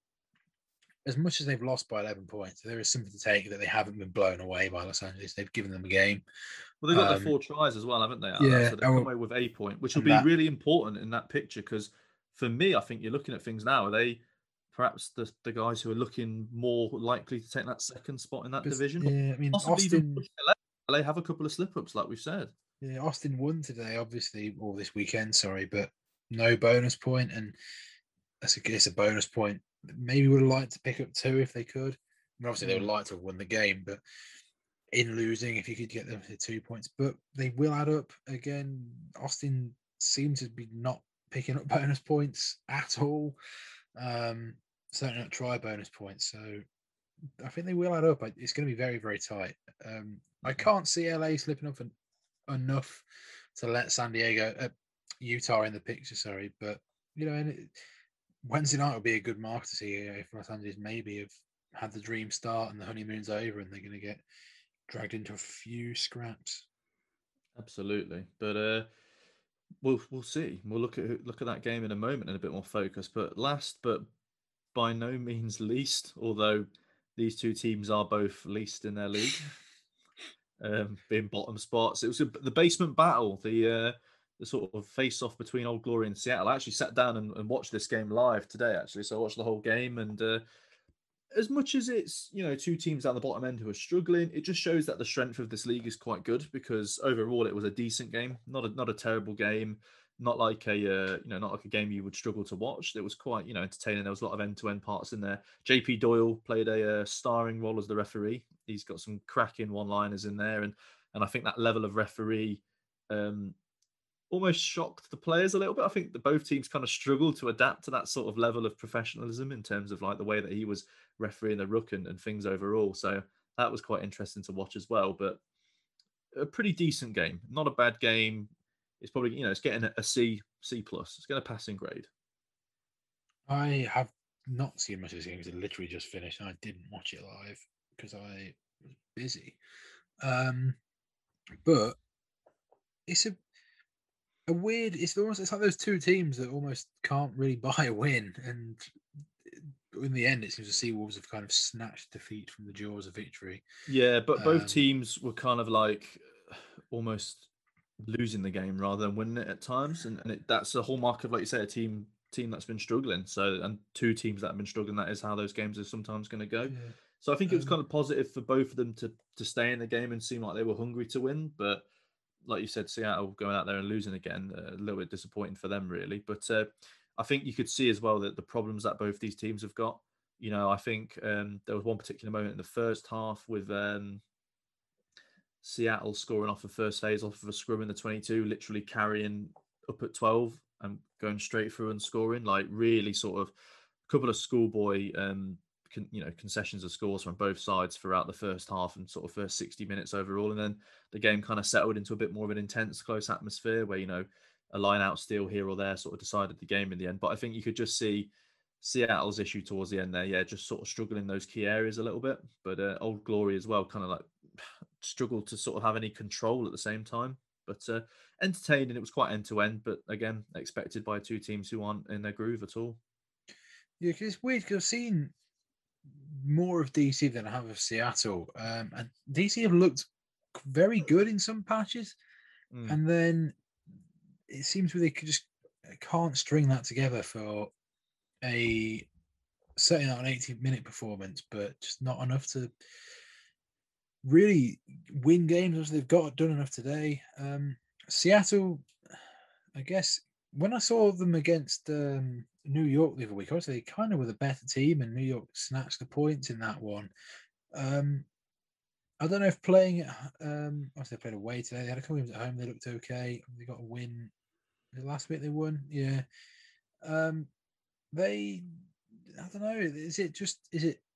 Speaker 2: as much as they've lost by eleven points, there is something to take that they haven't been blown away by Los Angeles. They've given them a game.
Speaker 1: Well, they've got the
Speaker 2: Um,
Speaker 1: four tries as well, haven't they? Out of that?
Speaker 2: yeah,
Speaker 1: So they've
Speaker 2: oh,
Speaker 1: come away with a point, which will
Speaker 2: and
Speaker 1: be
Speaker 2: that,
Speaker 1: really important in that picture. Because for me, I think you're looking at things now. Are they perhaps the, the guys who are looking more likely to take that second spot in that
Speaker 2: but,
Speaker 1: division?
Speaker 2: yeah, I mean,
Speaker 1: Possibly even
Speaker 2: Austin,
Speaker 1: push L A. L A have a couple of slip ups, like we've said.
Speaker 2: yeah, Austin won today, obviously, or this weekend, sorry, but no bonus point, and that's a, it's a bonus point. Maybe would have liked to pick up two if they could. I mean, obviously, they would
Speaker 1: Mm.
Speaker 2: like to have won the game, but in losing, if you could get them to two points, but they will add up again. Austin seems to be not picking up bonus points at all. Um, certainly not try bonus points. So I think they will add up. It's going to be very, very tight. Um, I can't see L A slipping up en- enough to let San Diego, uh, Utah in the picture. Sorry, but you know, and it, Wednesday night will be a good mark to see if Los Angeles maybe have had the dream start and the honeymoon's over and they're going to get dragged into a few scraps.
Speaker 1: Absolutely, but uh, we'll we'll see. We'll look at look at that game in a moment in a bit more focus. But last, but by no means least, although these two teams are both least in their league, um, being bottom spots. It was a, the basement battle, the uh, the sort of face off between Old Glory and Seattle. I actually sat down and, and watched this game live today, actually. So I watched the whole game, and uh, as much as it's, you know, two teams down the bottom end who are struggling, it just shows that the strength of this league is quite good, because overall it was a decent game, not a not a terrible game, not like a uh, you know not like a game you would struggle to watch. It was quite, you know, entertaining. There was a lot of end to end parts in there. J P Doyle played a uh, starring role as the referee. He's got some cracking one liners in there, and and I think that level of referee um, almost shocked the players a little bit. I think that both teams kind of struggled to adapt to that sort of level of professionalism in terms of like the way that he was refereeing the ruck and, and things overall. So that was quite interesting to watch as well. But a pretty decent game, not a bad game. It's probably, you know, it's getting a C, C plus. It's getting a passing grade.
Speaker 2: I have not seen much of this game because it literally just finished and I didn't watch it live because I was busy. Um, but it's a a weird. It's almost it's like those two teams that almost can't really buy a win, and in the end, it seems the Seawolves have kind of snatched defeat from the jaws of victory.
Speaker 1: Yeah, but both
Speaker 2: Um,
Speaker 1: teams were kind of like almost losing the game rather than winning it at times, and, and it, that's a hallmark of, like you say, a team team that's been struggling. So, and two teams that have been struggling, that is how those games are sometimes going to go.
Speaker 2: yeah,
Speaker 1: So I think it was
Speaker 2: um,
Speaker 1: kind of positive for both of them to to stay in the game and seem like they were hungry to win. But like you said, Seattle going out there and losing again, uh, a little bit disappointing for them, really. But uh, I think you could see as well that the problems that both these teams have got. You know, I think um, there was one particular moment in the first half with um, Seattle scoring off the first phase off of a scrum in the twenty-two, literally carrying up at twelve and going straight through and scoring. Like really, sort of a couple of schoolboy, um, con, you know, concessions of scores from both sides throughout the first half and sort of first sixty minutes overall, and then the game kind of settled into a bit more of an intense, close atmosphere where, you know, a line out steal here or there sort of decided the game in the end. But I think you could just see Seattle's issue towards the end there, yeah, just sort of struggling in those key areas a little bit. But uh, Old Glory as well, kind of like struggled to sort of have any control at the same time. But uh, entertaining, it was quite end to end, but again, expected by two teams who aren't in their groove at all.
Speaker 2: yeah, 'cause it's weird because I've seen more of D C than I have of Seattle, um, and D C have looked very good in some patches,
Speaker 1: Mm.
Speaker 2: and then it seems they could just can't string that together for a certainly not an eighty minute performance, but just not enough to really win games as they've got done enough today. Um, Seattle, I guess, when I saw them against um, New York the other week, obviously they kind of were the better team, and New York snatched the points in that one. Um, I don't know if playing at um, obviously they played away today. They had a couple of games at home. They looked okay. They got a win. The last bit they won, yeah. Um, they, I don't know. Is it just is it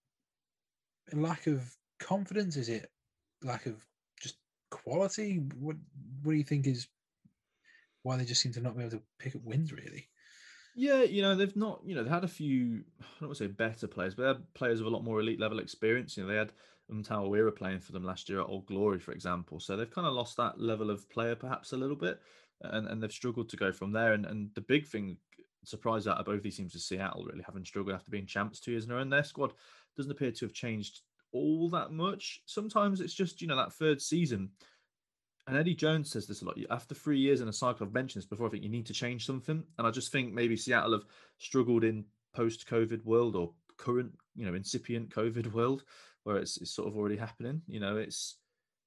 Speaker 2: a lack of confidence? Is it lack of just quality? What What do you think is why they just seem to not be able to pick up wins? Really?
Speaker 1: Yeah, you know, they've not, you know, they had a few, I don't want to say better players, but they had players with a lot more elite level experience. You know, they had Umtao Weira playing for them last year at Old Glory, for example. So they've kind of lost that level of player perhaps a little bit, and, and they've struggled to go from there. And, and the big thing, surprise out of both these teams is Seattle really having struggled after being champs two years in a row. And their squad doesn't appear to have changed all that much. Sometimes it's just, you know, that third season. And Eddie Jones says this a lot. After three years in a cycle, I've mentioned this before. I think you need to change something, and I just think maybe Seattle have struggled in post-COVID world or current, you know, incipient COVID world, where it's, it's sort of already happening. You know, it's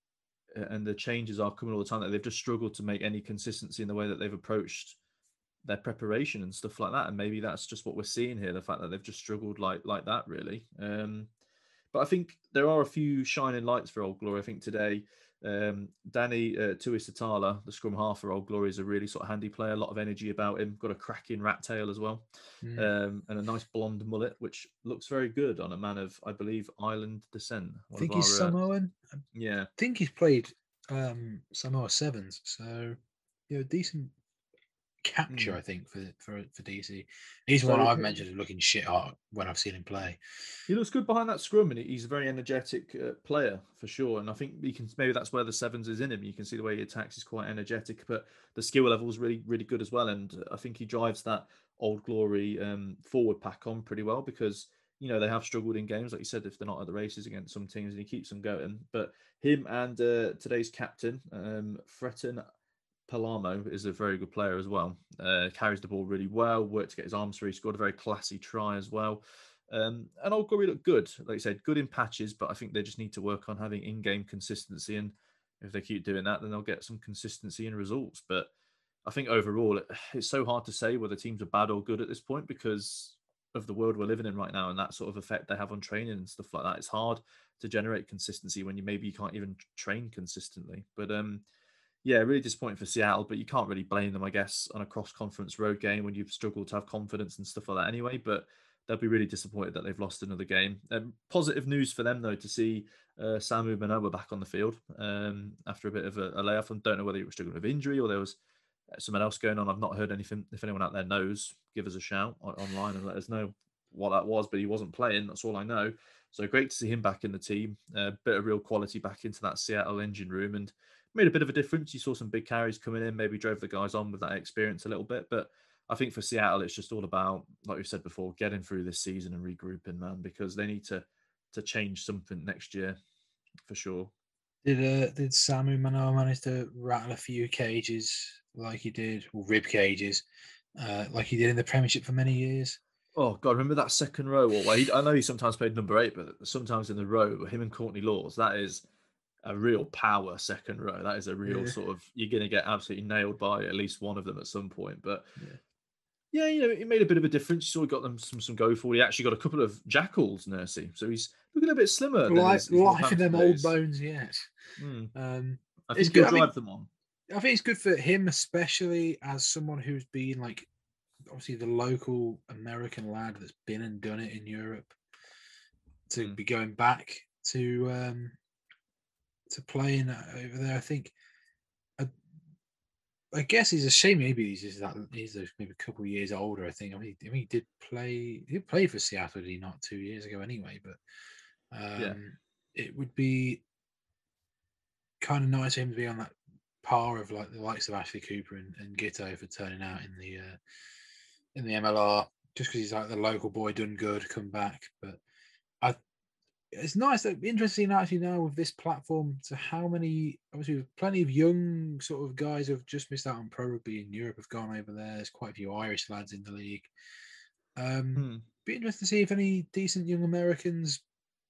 Speaker 1: and the changes are coming all the time. That they've just struggled to make any consistency in the way that they've approached their preparation and stuff like that. And maybe that's just what we're seeing here: the fact that they've just struggled like like that, really. Um, but I think there are a few shining lights for Old Glory. I think today, um, Danny uh, Tuisatala, the scrum half for Old Glory, is a really sort of handy player. A lot of energy about him. Got a cracking rat tail as well,
Speaker 2: Mm.
Speaker 1: um, and a nice blonde mullet, which looks very good on a man of, I believe, Island descent.
Speaker 2: I
Speaker 1: One of
Speaker 2: think he's
Speaker 1: our, uh,
Speaker 2: Samoan. I
Speaker 1: yeah,
Speaker 2: think he's played um, Samoa Sevens, so you know, decent capture,
Speaker 1: mm.
Speaker 2: I think, for for for D C. He's one
Speaker 1: So
Speaker 2: I've mentioned as looking shit hot when I've seen him play.
Speaker 1: he looks good behind that scrum, and he's a very energetic uh, player for sure. And I think you can maybe that's where the sevens is in him. You can see the way he attacks is quite energetic, but the skill level is really, really good as well. And uh, I think he drives that Old Glory um, forward pack on pretty well because you know they have struggled in games, like you said, if they're not at the races against some teams, and he keeps them going. But him and uh, today's captain, um, Freton Palamo, is a very good player as well. Uh, carries the ball really well, worked to get his arms through. He scored a very classy try as well. Um, and Old Glory look good, like I said, good in patches, but I think they just need to work on having in-game consistency. And if they keep doing that, then they'll get some consistency in results. But I think overall, it, it's so hard to say whether teams are bad or good at this point because of the world we're living in right now and that sort of effect they have on training and stuff like that. It's hard to generate consistency when you maybe you can't even train consistently. But um, yeah, really disappointing for Seattle, but you can't really blame them, I guess, on a cross-conference road game when you've struggled to have confidence and stuff like that anyway. But they'll be really disappointed that they've lost another game. Um, positive news for them, though, to see uh, Samu Manoa back on the field um, after a bit of a, a layoff. I don't know whether he was struggling with injury or there was uh, something else going on. I've not heard anything. If anyone out there knows, give us a shout online and let us know what that was. But he wasn't playing. That's all I know. So great to see him back in the team. A uh, bit of real quality back into that Seattle engine room and made a bit of a difference. You saw some big carries coming in, maybe drove the guys on with that experience a little bit. But I think for Seattle, it's just all about, like we've said before, getting through this season and regrouping, man, because they need to to change something next year for sure.
Speaker 2: Did uh, did Samu Manoa manage to rattle a few cages like he did, or rib cages, uh, like he did in the Premiership for many years?
Speaker 1: Oh God, remember that second row? Or well, he, I know he sometimes played number eight, but sometimes in the row, him and Courtney Laws, that is a real power second row. That is a real
Speaker 2: Yeah,
Speaker 1: sort of you're going to get absolutely nailed by at least one of them at some point. But
Speaker 2: yeah.
Speaker 1: yeah, you know, it made a bit of a difference. You saw he got them some some go for. He actually got a couple of jackals, Nursey. So he's looking a bit slimmer than
Speaker 2: Life,
Speaker 1: his, his
Speaker 2: life in
Speaker 1: Northampton
Speaker 2: them old
Speaker 1: days.
Speaker 2: bones yet.
Speaker 1: Mm.
Speaker 2: Um,
Speaker 1: I
Speaker 2: it's
Speaker 1: think
Speaker 2: good.
Speaker 1: he'll
Speaker 2: I mean,
Speaker 1: drive them on.
Speaker 2: I think it's good for him, especially as someone who's been like obviously the local American lad that's been and done it in Europe to
Speaker 1: Mm.
Speaker 2: be going back to um, to playing over there. I think. I, I guess he's a shame. Maybe he's just that he's a, maybe a couple of years older. I think. I mean, I mean, he did play. He did play for Seattle, did he not, two years ago anyway? But
Speaker 1: Yeah.
Speaker 2: um, it would be kind of nice for him to be on that par of like the likes of Ashley Cooper and, and Gitto for turning out in the uh, in the M L R just because he's like the local boy done good, come back. But I, it's nice that interesting actually now with this platform to how many obviously plenty of young sort of guys who have just missed out on pro rugby in Europe have gone over there. There's quite a few Irish lads in the league. Um,
Speaker 1: Mm.
Speaker 2: be interested to see if any decent young Americans,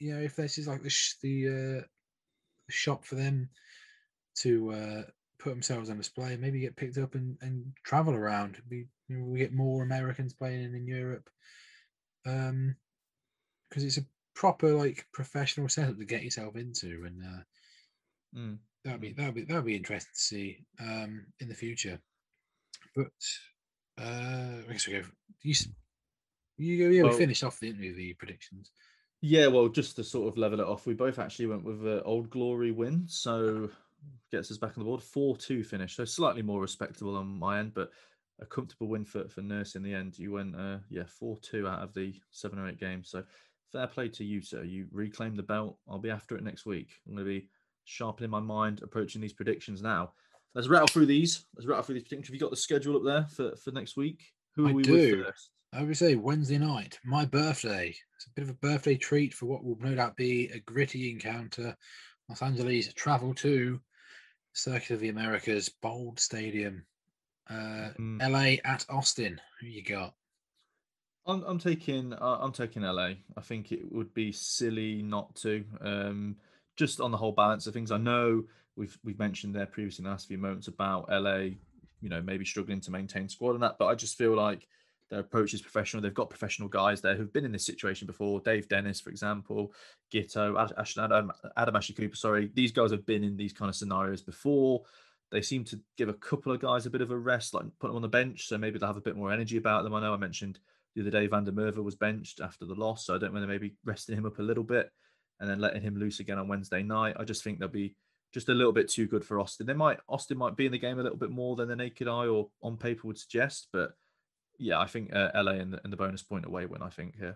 Speaker 2: you know, if this is like the sh- the uh, shop for them to uh, put themselves on display, maybe get picked up and, and travel around. We you know, we get more Americans playing in, in Europe, um, because it's a proper like professional setup to get yourself into, and uh,
Speaker 1: Mm.
Speaker 2: that'd be
Speaker 1: Mm.
Speaker 2: that'd be that'd be interesting to see um, in the future. But uh, I guess we go. You s- you go. Yeah, we
Speaker 1: Well,
Speaker 2: finished off the interview, the predictions.
Speaker 1: yeah, well, just to sort of level it off, we both actually went with an Old Glory win, so gets us back on the board. four two finish, so slightly more respectable on my end, but a comfortable win for, for Nurse in the end. You went, uh, yeah, four two out of the seven or eight games, so fair play to you, sir. You reclaimed the belt. I'll be after it next week. I'm going to be sharpening my mind, approaching these predictions now. Let's rattle through these. Let's rattle through these predictions. Have you got the schedule up there for, for next week? Who
Speaker 2: I
Speaker 1: are we with
Speaker 2: do.
Speaker 1: first?
Speaker 2: I would say Wednesday night, my birthday. It's a bit of a birthday treat for what will no doubt be a gritty encounter. Los Angeles travel to Circuit of the Americas, Bold Stadium. Uh,
Speaker 1: Mm.
Speaker 2: L A at Austin. Who you got?
Speaker 1: I'm I'm taking uh, I'm taking L A. I think it would be silly not to. Um, just on the whole balance of things. I know we've we've mentioned there previously in the last few moments about L A, you know, maybe struggling to maintain squad and that, but I just feel like their approach is professional. They've got professional guys there who've been in this situation before. Dave Dennis, for example, Gito, Ash, Ash- Adam, Adam Ashley Cooper. Sorry, these guys have been in these kind of scenarios before. They seem to give a couple of guys a bit of a rest, like put them on the bench, so maybe they'll have a bit more energy about them. I know I mentioned the other day Van der Merwe was benched after the loss, so I don't know whether maybe resting him up a little bit and then letting him loose again on Wednesday night. I just think they'll be just a little bit too good for Austin. They might Austin might be in the game a little bit more than the naked eye or on paper would suggest, but yeah, I think uh, L A and the, and the bonus point away win. I think here.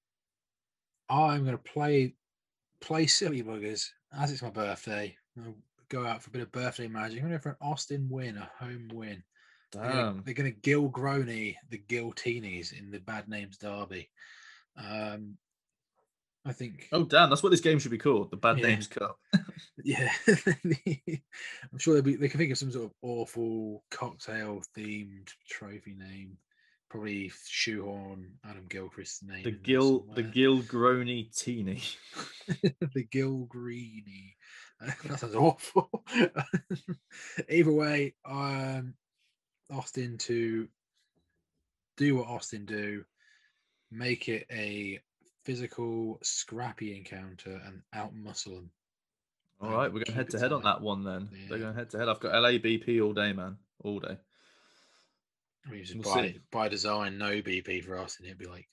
Speaker 2: I'm going to play play silly buggers as it's my birthday. I'll go out for a bit of birthday magic. I'm going for an Austin win, a home win. They're going to
Speaker 1: Damn.
Speaker 2: they're going to Gil Groney the Giltinis in the Bad Names Derby. Um, I think,
Speaker 1: Oh damn, that's what this game should be called. The Bad
Speaker 2: yeah,
Speaker 1: Names Cup.
Speaker 2: yeah. I'm sure be, they can think of some sort of awful cocktail themed trophy name. Probably shoehorn Adam Gilchrist's name
Speaker 1: The
Speaker 2: in there
Speaker 1: Gil the
Speaker 2: somewhere.
Speaker 1: Gil Grony Teeny.
Speaker 2: The Gil Greeny. That sounds awful. Either way, um, Austin to do what Austin do, make it a physical, scrappy encounter and outmuscle them.
Speaker 1: All right,
Speaker 2: And
Speaker 1: we're going head
Speaker 2: keep
Speaker 1: to
Speaker 2: it
Speaker 1: head on
Speaker 2: tight.
Speaker 1: that one then. They're
Speaker 2: Yeah.
Speaker 1: going head to head. I've got L A B P all day, man. All day.
Speaker 2: I mean, just
Speaker 1: We'll
Speaker 2: by
Speaker 1: see.
Speaker 2: by design, no B P for Austin. It'd be like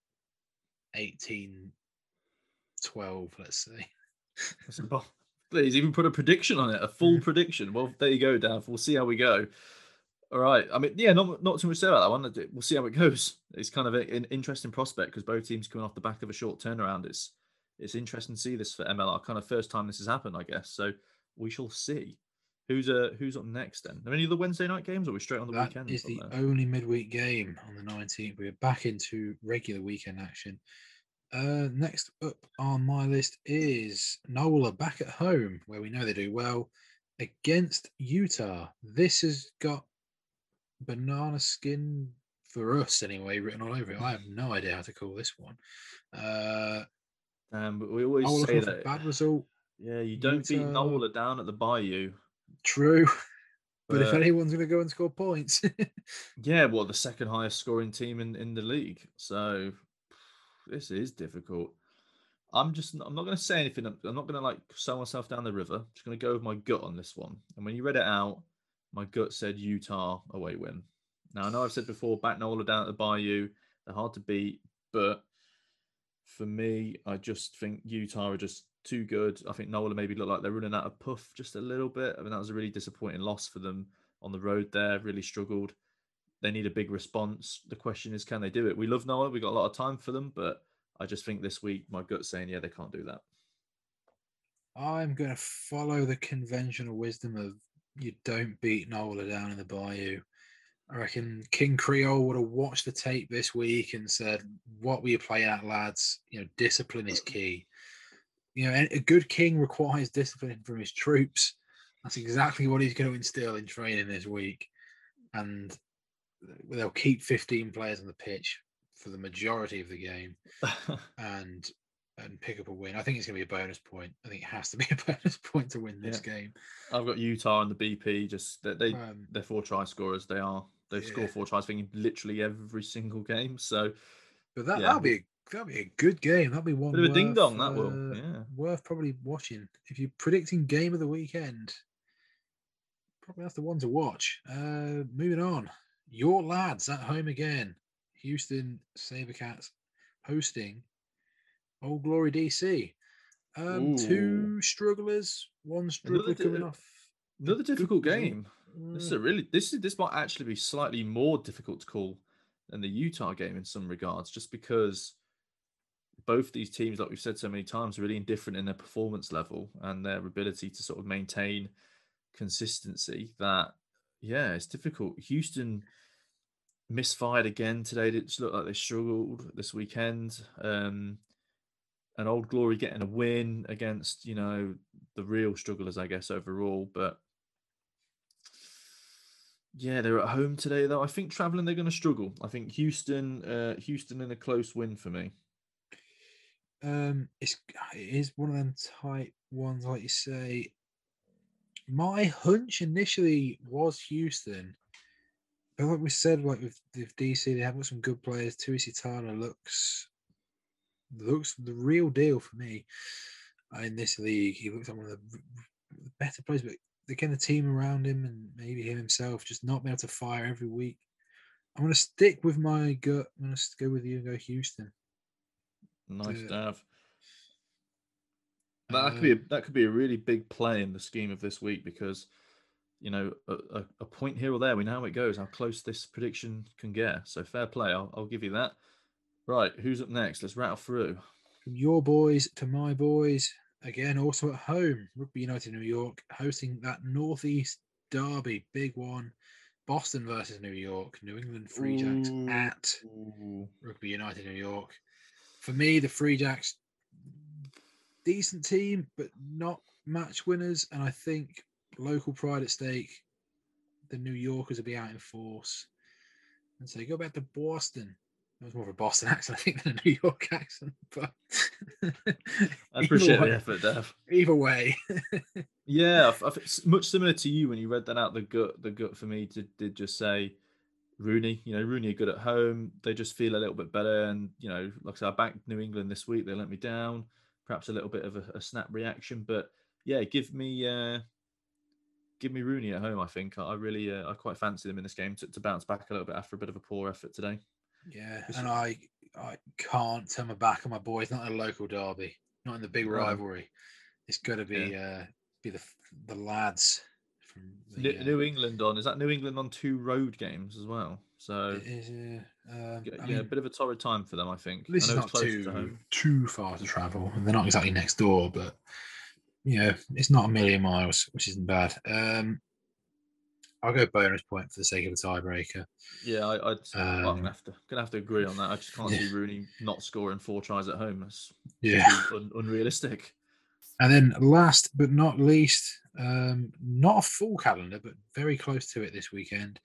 Speaker 2: eighteen twelve, let's say.
Speaker 1: That's about- Please even put a prediction on it, a full prediction. Well, there you go, Dan. We'll see how we go. All right. I mean, yeah, not not too much to say about that one. We'll see how it goes. It's kind of a- an interesting prospect because both teams coming off the back of a short turnaround. It's it's interesting to see this for M L R. Kind of first time this has happened, I guess. So we shall see. Who's uh who's up next then? Are there any of the Wednesday night games, or are we straight on the
Speaker 2: That
Speaker 1: weekend
Speaker 2: is
Speaker 1: from
Speaker 2: the
Speaker 1: there?
Speaker 2: only midweek game on the nineteenth. We're back into regular weekend action. Uh, next up on my list is Nola back at home, where we know they do well, against Utah. This has got banana skin for us anyway written all over it. I have no idea how to call this one. Uh,
Speaker 1: Um, but we always
Speaker 2: Nola
Speaker 1: say
Speaker 2: come off a
Speaker 1: that.
Speaker 2: bad result.
Speaker 1: Yeah, you don't beat
Speaker 2: Utah,
Speaker 1: Nola down at the Bayou,
Speaker 2: true. But if
Speaker 1: but
Speaker 2: anyone's going to go and score points,
Speaker 1: yeah, well, the second highest scoring team in, in the league. So this is difficult. I'm just I'm not going to say anything. I'm not going to like sell myself down the river. I'm just going to go with my gut on this one. And when you read it out, my gut said Utah away win. Now I know I've said before, back Nola down at the Bayou, they're hard to beat, but for me, I just think Utah are just too good. I think Nola maybe look like they're running out of puff just a little bit. I mean, that was a really disappointing loss for them on the road there. Really struggled. They need a big response. The question is, can they do it? We love Noah. We got a lot of time for them, but I just think this week my gut's saying, yeah, they can't do that.
Speaker 2: I'm going to follow the conventional wisdom of you don't beat Nola down in the Bayou. I reckon King Creole would have watched the tape this week and said, "What were you playing at, lads? You know, discipline is key. You know, a good king requires discipline from his troops. That's exactly what he's going to instill in training this week. And they'll keep fifteen players on the pitch for the majority of the game. And and pick up a win. I think it's going to be a bonus point. I think it has to be a bonus point to win this
Speaker 1: Yeah.
Speaker 2: game.
Speaker 1: I've got Utah and the B P. Just they, they
Speaker 2: Um,
Speaker 1: they're four try scorers. They are. They
Speaker 2: Yeah.
Speaker 1: score four tries in literally every single game. So
Speaker 2: But that
Speaker 1: yeah,
Speaker 2: that'll be a, that'll be a good game. That'll be one
Speaker 1: bit of a ding
Speaker 2: worth
Speaker 1: dong. That will.
Speaker 2: uh,
Speaker 1: Yeah.
Speaker 2: worth probably watching. If you're predicting game of the weekend, probably that's the one to watch. Uh, moving on, your lads at home again. Houston Sabercats hosting Old Glory D C. Um,
Speaker 1: Ooh.
Speaker 2: two strugglers, one struggler
Speaker 1: Another,
Speaker 2: coming
Speaker 1: di-
Speaker 2: off a
Speaker 1: another
Speaker 2: good
Speaker 1: difficult
Speaker 2: result.
Speaker 1: game. This is
Speaker 2: Uh,
Speaker 1: a really this is this might actually be slightly more difficult to call than the Utah game in some regards, just because both these teams, like we've said so many times, are really indifferent in their performance level and their ability to sort of maintain consistency. That yeah, it's difficult. Houston misfired again today. It just looked like they struggled this weekend. Um, and Old Glory getting a win against, you know, the real strugglers, I guess, overall. But yeah, they're at home today, though. I think traveling they're going to struggle. I think Houston, uh, Houston in a close win for me.
Speaker 2: um, it's it is one of them tight ones, like you say. My hunch initially was Houston. But like we said, like with, with D C, they have got some good players. Tuisi Tana looks looks the real deal for me uh, in this league. He looks like one of the, the better players, but again, the team around him and maybe him himself just not being able to fire every week. I'm going to stick with my gut. I'm going to go with you and go Houston.
Speaker 1: Nice
Speaker 2: Uh,
Speaker 1: to have. That could be a,
Speaker 2: um,
Speaker 1: that could be a really big play in the scheme of this week because, you know, a, a, a point here or there, we know how it goes, how close this prediction can get. So fair play. I'll, I'll give you that. Right, who's up next? Let's rattle through.
Speaker 2: from your boys to my boys, again, also at home, Rugby United New York hosting that Northeast Derby, big one. Boston versus New York, New England Free Jacks
Speaker 1: Ooh.
Speaker 2: at Rugby United New York. For me, the Free Jacks, decent team, but not match winners. And I think local pride at stake, the New Yorkers will be out in force. And so you go back to Boston. That was more of a Boston accent, I think, than a New York accent. But
Speaker 1: I appreciate the effort, Dev.
Speaker 2: Either way.
Speaker 1: Yeah, I, I, it's much similar to you when you read that out. The gut, the gut for me did, did just say Rooney. You know, Rooney are good at home. They just feel a little bit better. And you know, like I said, I backed New England this week. They let me down. Perhaps a little bit of a, a snap reaction, but yeah, give me uh, give me Rooney at home. I think I really uh, I quite fancy them in this game to, to bounce back a little bit after a bit of a poor effort today.
Speaker 2: Yeah, and I I can't turn my back on my boys. Not in a local derby, not in the big
Speaker 1: No.
Speaker 2: rivalry. It's got to be
Speaker 1: Yeah.
Speaker 2: uh, be the the lads from the.
Speaker 1: New,
Speaker 2: Uh,
Speaker 1: New England on is that New England on two road games as well. So
Speaker 2: it is, uh, um,
Speaker 1: yeah,
Speaker 2: I
Speaker 1: yeah, a
Speaker 2: mean,
Speaker 1: bit of a torrid time for them. I think. I
Speaker 2: this is
Speaker 1: know it's
Speaker 2: not
Speaker 1: closer to
Speaker 2: too
Speaker 1: home.
Speaker 2: too far to travel. They're not exactly next door, but you know, it's not a million miles, which isn't bad. Um, I'll go bonus point for the sake of a tiebreaker.
Speaker 1: Yeah, I, I'd. Well, I'm gonna
Speaker 2: Um,
Speaker 1: have to gonna have to agree on that. I just can't
Speaker 2: yeah,
Speaker 1: see Rooney not scoring four tries at home. That's
Speaker 2: yeah.
Speaker 1: too un- unrealistic.
Speaker 2: And then last but not least, um, not a full calendar, but very close to it this weekend.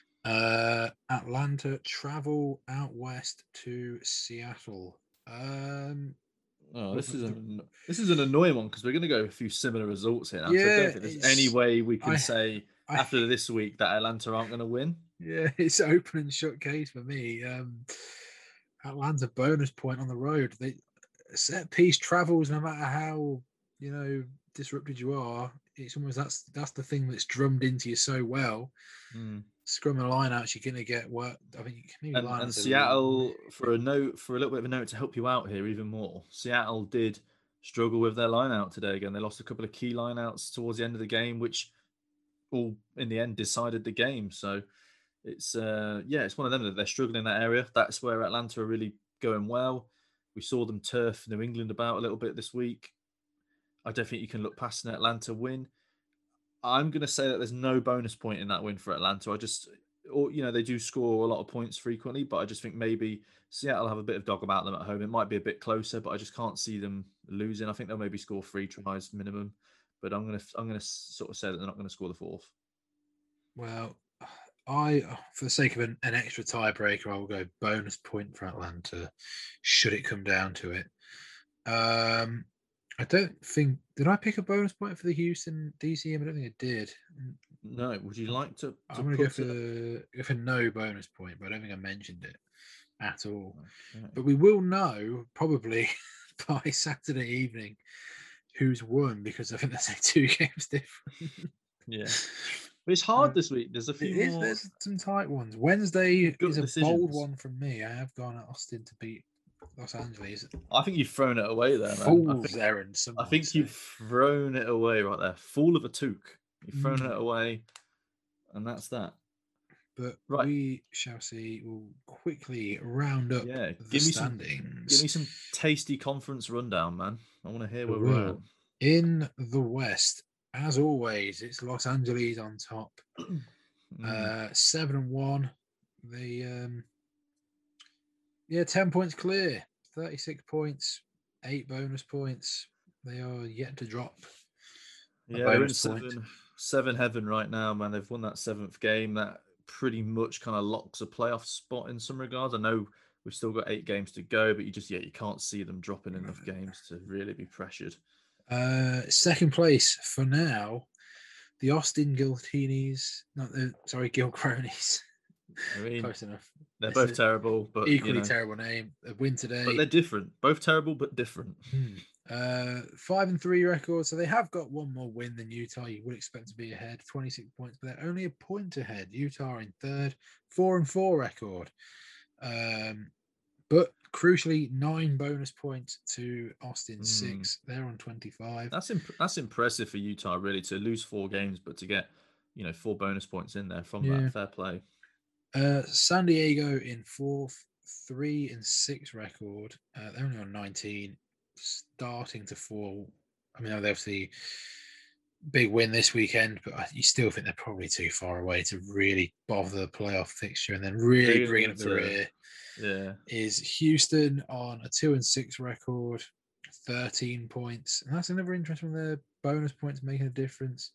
Speaker 2: Uh, Atlanta travel out west to Seattle. Um,
Speaker 1: Oh,
Speaker 2: well,
Speaker 1: this
Speaker 2: the,
Speaker 1: is
Speaker 2: the,
Speaker 1: an this is an annoying one because we're going to go a few similar results here now. So I
Speaker 2: yeah,
Speaker 1: don't think there's any
Speaker 2: it's
Speaker 1: way we can
Speaker 2: I,
Speaker 1: say
Speaker 2: I,
Speaker 1: after this week that Atlanta aren't going to win.
Speaker 2: yeah, it's open and shut case for me. Um, Atlanta bonus point on the road. They set piece travels no matter how you know disrupted you are. It's almost that's that's the thing that's drummed into you so well.
Speaker 1: Mm.
Speaker 2: Scrum and lineouts, you're going to get work. I mean, maybe
Speaker 1: And and
Speaker 2: lineouts
Speaker 1: Seattle
Speaker 2: are
Speaker 1: for a note for a little bit of a note to help you out here even more. Seattle did struggle with their line out today again. They lost a couple of key line outs towards the end of the game, which all in the end decided the game. So it's uh yeah, it's one of them that they're struggling in that area. That's where Atlanta are really going well. We saw them turf New England about a little bit this week. I don't think you can look past an Atlanta win. I'm going to say that there's no bonus point in that win for Atlanta. I just, or you know, they do score a lot of points frequently, but I just think maybe Seattle have a bit of dog about them at home. It might be a bit closer, but I just can't see them losing. I think they'll maybe score three tries minimum, but I'm gonna, I'm gonna sort of say that they're not going to score the fourth.
Speaker 2: well. I, for the sake of an, an extra tiebreaker, I will go bonus point for Atlanta. Should it come down to it? Um, I don't think did I pick a bonus point for the Houston D C? I don't think I did.
Speaker 1: No, would you like to to
Speaker 2: I'm going to go
Speaker 1: put it?
Speaker 2: for go for no bonus point, but I don't think I mentioned it at all.
Speaker 1: Okay.
Speaker 2: But we will know probably by Saturday evening who's won because I think that's like two games different.
Speaker 1: Yeah, but it's hard this week. There's a
Speaker 2: It
Speaker 1: few
Speaker 2: is,
Speaker 1: more
Speaker 2: there's some tight ones. Wednesday
Speaker 1: gut
Speaker 2: is a bold
Speaker 1: decisions.
Speaker 2: one from me. I have gone at Austin to beat Los Angeles.
Speaker 1: I think you've thrown it away there, man. I
Speaker 2: Fool's
Speaker 1: think,
Speaker 2: errand, some
Speaker 1: I
Speaker 2: might
Speaker 1: think
Speaker 2: say.
Speaker 1: you've thrown it away right there. Fool of a toque. You've thrown
Speaker 2: Mm.
Speaker 1: it away, and that's that.
Speaker 2: But
Speaker 1: Right.
Speaker 2: we shall see. We'll quickly round up
Speaker 1: Yeah,
Speaker 2: the
Speaker 1: give me
Speaker 2: standings.
Speaker 1: some, give me some tasty conference rundown, man. I want to hear
Speaker 2: I
Speaker 1: where we're at.
Speaker 2: will. In the West, as always, it's Los Angeles on top.
Speaker 1: Mm.
Speaker 2: Uh, seven and one. The um, yeah, ten points clear, thirty-six points, eight bonus points. They are yet to drop. a
Speaker 1: Yeah, they're in
Speaker 2: bonus point.
Speaker 1: seven, seven heaven right now, man. They've won that seventh game. That pretty much kind of locks a playoff spot in some regards. I know we've still got eight games to go, but you just yeah, you can't see them dropping enough games to really be pressured.
Speaker 2: Uh, second place for now, the Austin Giltinis, not the sorry, Gil Cronies.
Speaker 1: I mean,
Speaker 2: Close enough.
Speaker 1: they're
Speaker 2: It's
Speaker 1: both
Speaker 2: a
Speaker 1: terrible, but
Speaker 2: equally
Speaker 1: you know,
Speaker 2: terrible name. A win today.
Speaker 1: but they're different. Both terrible, but different.
Speaker 2: Hmm. Uh, five and three record, so they have got one more win than Utah. You would expect to be ahead, twenty-six points, but they're only a point ahead. Utah in third, four and four record. Um, but crucially, nine bonus points to Austin
Speaker 1: Mm.
Speaker 2: six. They're on twenty-five.
Speaker 1: That's imp- that's impressive for Utah, really, to lose four games, but to get you know four bonus points in there from
Speaker 2: Yeah.
Speaker 1: that. Fair play.
Speaker 2: Uh, San Diego in fourth, three and six record. Uh, they're only on nineteen, starting to fall. I mean, obviously, big win this weekend, but you still think they're probably too far away to really bother the playoff fixture, and then really
Speaker 1: They're
Speaker 2: bringing
Speaker 1: gonna
Speaker 2: up the
Speaker 1: to-
Speaker 2: rear
Speaker 1: Yeah.
Speaker 2: is Houston on a two and six record, thirteen points, and that's another interesting one. Their bonus points making a difference,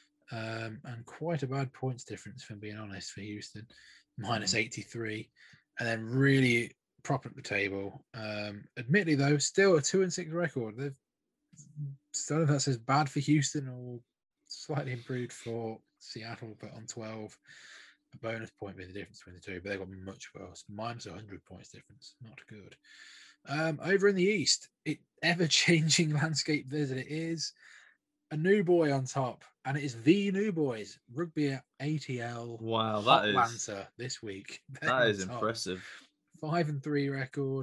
Speaker 2: um, and quite a bad points difference, if I'm being honest, for Houston, minus
Speaker 1: Mm.
Speaker 2: eighty-three, and then really prop up the table. Um, admittedly, though, still a two and six record. They've I don't know if that says bad for Houston or slightly improved for Seattle, but on twelve, a bonus point being the difference between the two, but they've got much worse, minus one hundred points difference. Not good. Um, over in the East, it ever-changing landscape as it is, a new boy on top, and it is the new boys, Rugby A T L.
Speaker 1: Wow, that is
Speaker 2: Hotlanta this week. They're
Speaker 1: that
Speaker 2: on
Speaker 1: is
Speaker 2: top.
Speaker 1: impressive.
Speaker 2: Five and three record,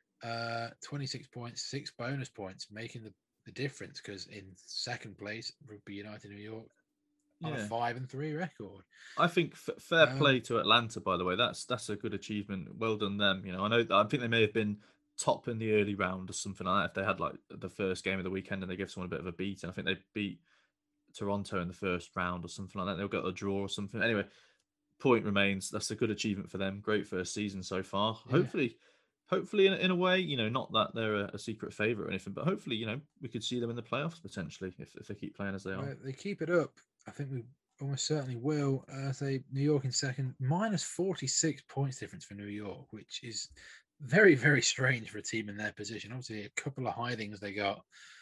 Speaker 2: uh, twenty-six points, six bonus points, making the, the difference because in second place, Rugby United New York on
Speaker 1: Yeah.
Speaker 2: a five and three record.
Speaker 1: I think f- fair
Speaker 2: Um,
Speaker 1: play to Atlanta, by the way. That's that's a good achievement. Well done them. You know, I know I think they may have been top in the early round or something like that. If they had like the first game of the weekend and they give someone a bit of a beat, and I think they beat Toronto in the first round or something like that. They'll get a draw or something. Anyway, point remains. That's a good achievement for them. Great first season so far.
Speaker 2: Yeah.
Speaker 1: Hopefully, hopefully in, in a way, you know, not that they're a, a secret favorite or anything, but hopefully, you know, we could see them in the playoffs potentially if, if they keep playing as they are.
Speaker 2: Well, they keep it up. I think we almost certainly will. Uh, say New York in second, minus forty-six points difference for New York, which is very, very strange for a team in their position. Obviously, a couple of hidings they got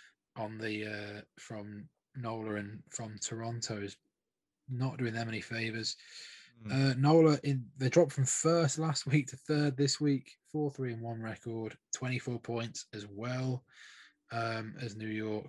Speaker 2: on the uh, from Nola and from Toronto is not doing them any favors.
Speaker 1: Mm.
Speaker 2: Uh, Nola in they dropped from first last week to third this week, four three and one record, twenty-four points as well um, as New York.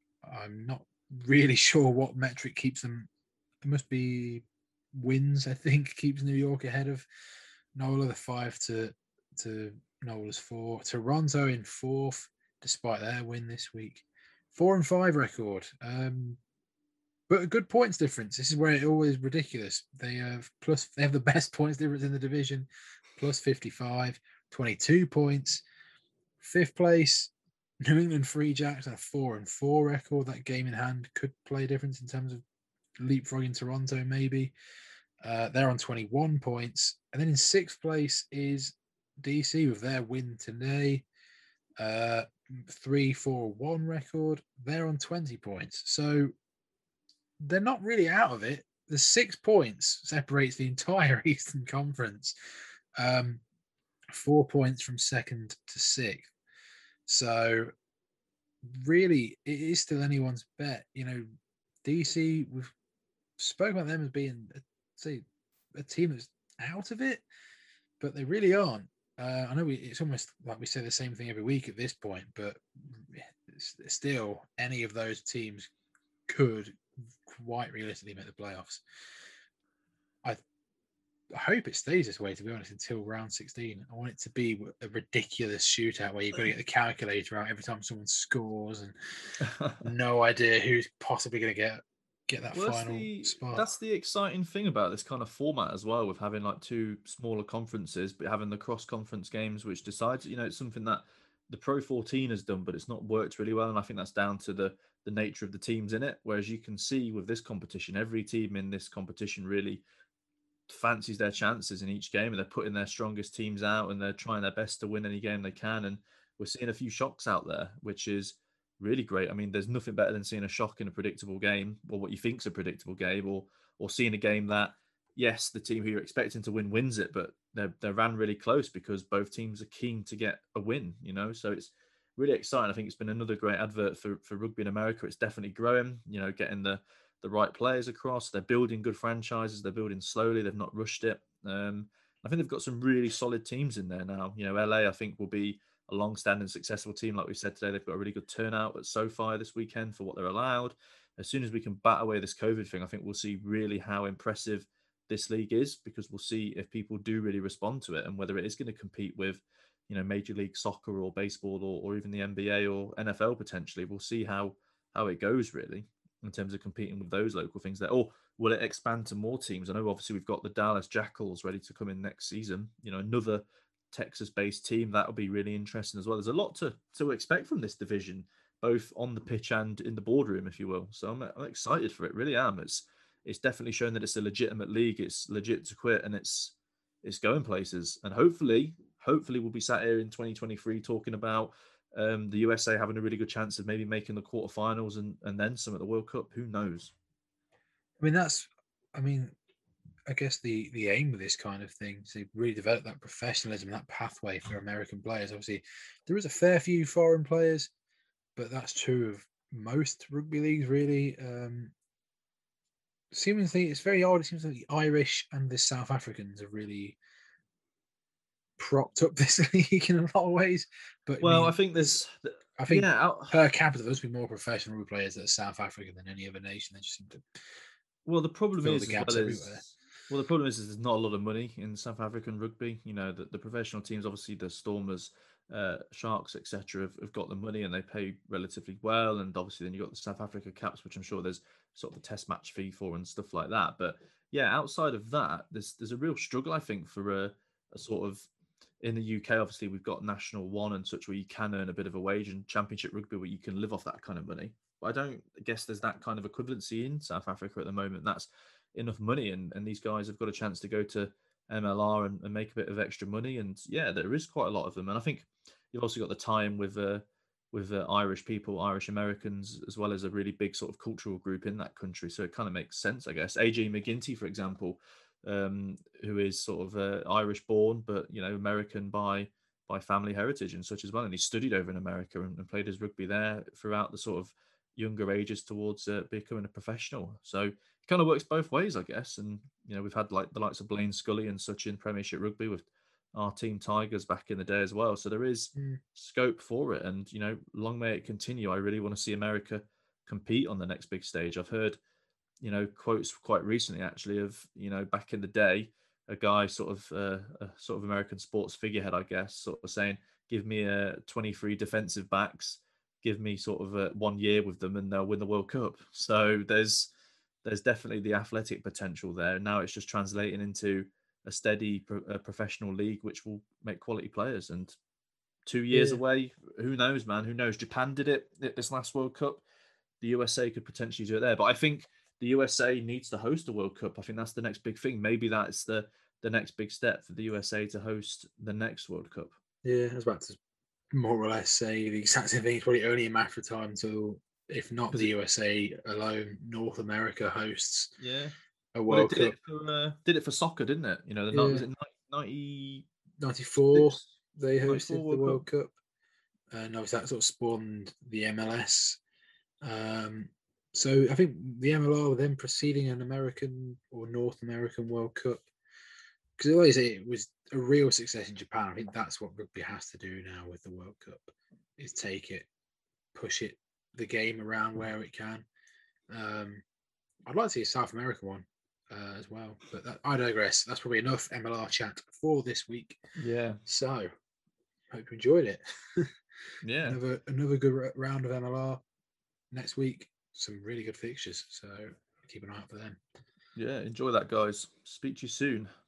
Speaker 2: I'm not really sure what metric keeps them. It must be wins, I think, keeps New York ahead of Nola, the five to to Nola's four. Toronto in fourth, despite their win this week. Four and five record. Um, but a good points difference. This is where it always ridiculous. They have plus they have the best points difference in the division, plus fifty-five, twenty-two points. Fifth place, New England Free Jacks on a four and four record. That game in hand could play a difference in terms of leapfrogging Toronto, maybe. Uh, they're on twenty-one points. And then in sixth place is D C with their win today. Uh, three four one record. They're on twenty points. So they're not really out of it. The six points separates the entire Eastern Conference. Um, four points from second to sixth. So really, it is still anyone's bet. You know, D C, we've spoken about them as being, a, say, a team that's out of it, but they really aren't. Uh, I know we, it's almost like we say the same thing every week at this point, but still, any of those teams could quite realistically make the playoffs. I I hope it stays this way, to be honest, until round sixteen. I want it to be a ridiculous shootout where you've got to get the calculator out every time someone scores and no idea who's possibly going to get get that
Speaker 1: Well, that's
Speaker 2: final
Speaker 1: the
Speaker 2: spot.
Speaker 1: that's the exciting thing about this kind of format as well, with having like two smaller conferences, but having the cross conference games, which decides, you know, it's something that the Pro fourteen has done, but it's not worked really well, and I think that's down to the the nature of the teams in it. Whereas you can see with this competition, every team in this competition really fancies their chances in each game, and they're putting their strongest teams out, and they're trying their best to win any game they can. And we're seeing a few shocks out there, which is really great. I mean, there's nothing better than seeing a shock in a predictable game, or what you think's a predictable game, or or seeing a game that, yes, the team who you're expecting to win wins it, but they're they ran really close because both teams are keen to get a win. You know, so it's really exciting. I think it's been another great advert for for rugby in America. It's definitely growing. You know, getting the the right players across. They're building good franchises. They're building slowly. They've not rushed it. Um, I think they've got some really solid teams in there now. You know, L A, I think, will be a long-standing successful team. Like we said today, they've got a really good turnout at SoFi this weekend for what they're allowed. As soon as we can bat away this COVID thing, I think we'll see really how impressive this league is, because we'll see if people do really respond to it and whether it is going to compete with, you know, Major League Soccer or baseball, or, or even the N B A or N F L potentially. We'll see how how it goes, really, in terms of competing with those local things there. Or will it expand to more teams? I know obviously we've got the Dallas Jackals ready to come in next season. You know, another Texas-based team. That'll be really interesting as well. There's a lot to to expect from this division, both on the pitch and in the boardroom, if you will. So I'm, I'm excited for it. Really am. It's it's definitely shown that it's a legitimate league. It's legit to quit, and it's it's going places. And hopefully, hopefully we'll be sat here in twenty twenty-three talking about um, the U S A having a really good chance of maybe making the quarterfinals and and then some at the World Cup. Who knows?
Speaker 2: I mean, that's, I mean, I guess the the aim of this kind of thing to really develop that professionalism, that pathway for American players. Obviously, there is a fair few foreign players, but that's true of most rugby leagues, really. Um, seemingly, it's very odd. It seems like the Irish and the South Africans have really propped up this league in a lot of ways. But I
Speaker 1: Well, I
Speaker 2: mean,
Speaker 1: think there's,
Speaker 2: I think
Speaker 1: yeah, out,
Speaker 2: per capita, there's been more professional rugby players that are South African than any other nation. They just seem to
Speaker 1: well, the problem
Speaker 2: fill the
Speaker 1: is as
Speaker 2: gaps
Speaker 1: well
Speaker 2: everywhere.
Speaker 1: is well, the problem is, is there's not a lot of money in South African rugby. You know, the, the professional teams, obviously the Stormers, uh, Sharks, et cetera, have, have got the money and they pay relatively well. And obviously, then you've got the South Africa Caps, which I'm sure there's sort of a test match fee for and stuff like that. But yeah, outside of that, there's there's a real struggle, I think, for a, a sort of, in the U K, obviously, we've got National One and such where you can earn a bit of a wage, and Championship Rugby where you can live off that kind of money. But I don't guess there's that kind of equivalency in South Africa at the moment. That's enough money, and, and these guys have got a chance to go to M L R and, and make a bit of extra money. And yeah, there is quite a lot of them. And I think you've also got the time with uh, with uh, Irish people, Irish Americans, as well as a really big sort of cultural group in that country. So it kind of makes sense, I guess. A J McGinty, for example, um, who is sort of uh, Irish born, but you know, American by by family heritage and such as well. And he studied over in America and, and played his rugby there throughout the sort of younger ages towards uh, becoming a professional. So it kind of works both ways, I guess. And you know, we've had like the likes of Blaine Scully and such in Premiership Rugby with our team Tigers back in the day as well. So there is
Speaker 2: Mm.
Speaker 1: scope for it, and you know, long may it continue. I really want to see America compete on the next big stage. I've heard, you know, quotes quite recently actually of, you know, back in the day, a guy sort of uh, a sort of American sports figurehead, I guess, sort of saying, give me a uh, twenty-three defensive backs, give me sort of a one year with them and they'll win the World Cup. So there's there's definitely the athletic potential there. Now it's just translating into a steady pro- a professional league which will make quality players. And two years
Speaker 2: Yeah.
Speaker 1: away, who knows, man? Who knows? Japan did it at this last World Cup. The U S A could potentially do it there. But I think the U S A needs to host a World Cup. I think that's the next big thing. Maybe that's the the next big step for the U S A to host the next World Cup.
Speaker 2: Yeah, I was about to more or less say the exact same thing. It's probably only a matter of time until, if not the
Speaker 1: It,
Speaker 2: U S A alone, North America hosts
Speaker 1: yeah,
Speaker 2: a
Speaker 1: well, it
Speaker 2: World
Speaker 1: did
Speaker 2: Cup.
Speaker 1: it for uh, did it for soccer, didn't it? You know, the night
Speaker 2: Yeah,
Speaker 1: was it ninety-six,
Speaker 2: ninety-four they hosted
Speaker 1: ninety-four
Speaker 2: the
Speaker 1: World Cup.
Speaker 2: World Cup. and obviously that sort of spawned the M L S. Um, so I think the M L R were then preceding an American or North American World Cup, because always it was a real success in Japan. I think that's what rugby has to do now with the World Cup, is take it, push it, the game around where it can. Um, I'd like to see a South American one uh, as well, but that, I digress. That's probably enough M L R chat for this week.
Speaker 1: Yeah.
Speaker 2: So, hope you enjoyed it.
Speaker 1: Yeah.
Speaker 2: another another good round of M L R next week. Some really good fixtures, so keep an eye out for them.
Speaker 1: Yeah. Enjoy that, guys. Speak to you soon.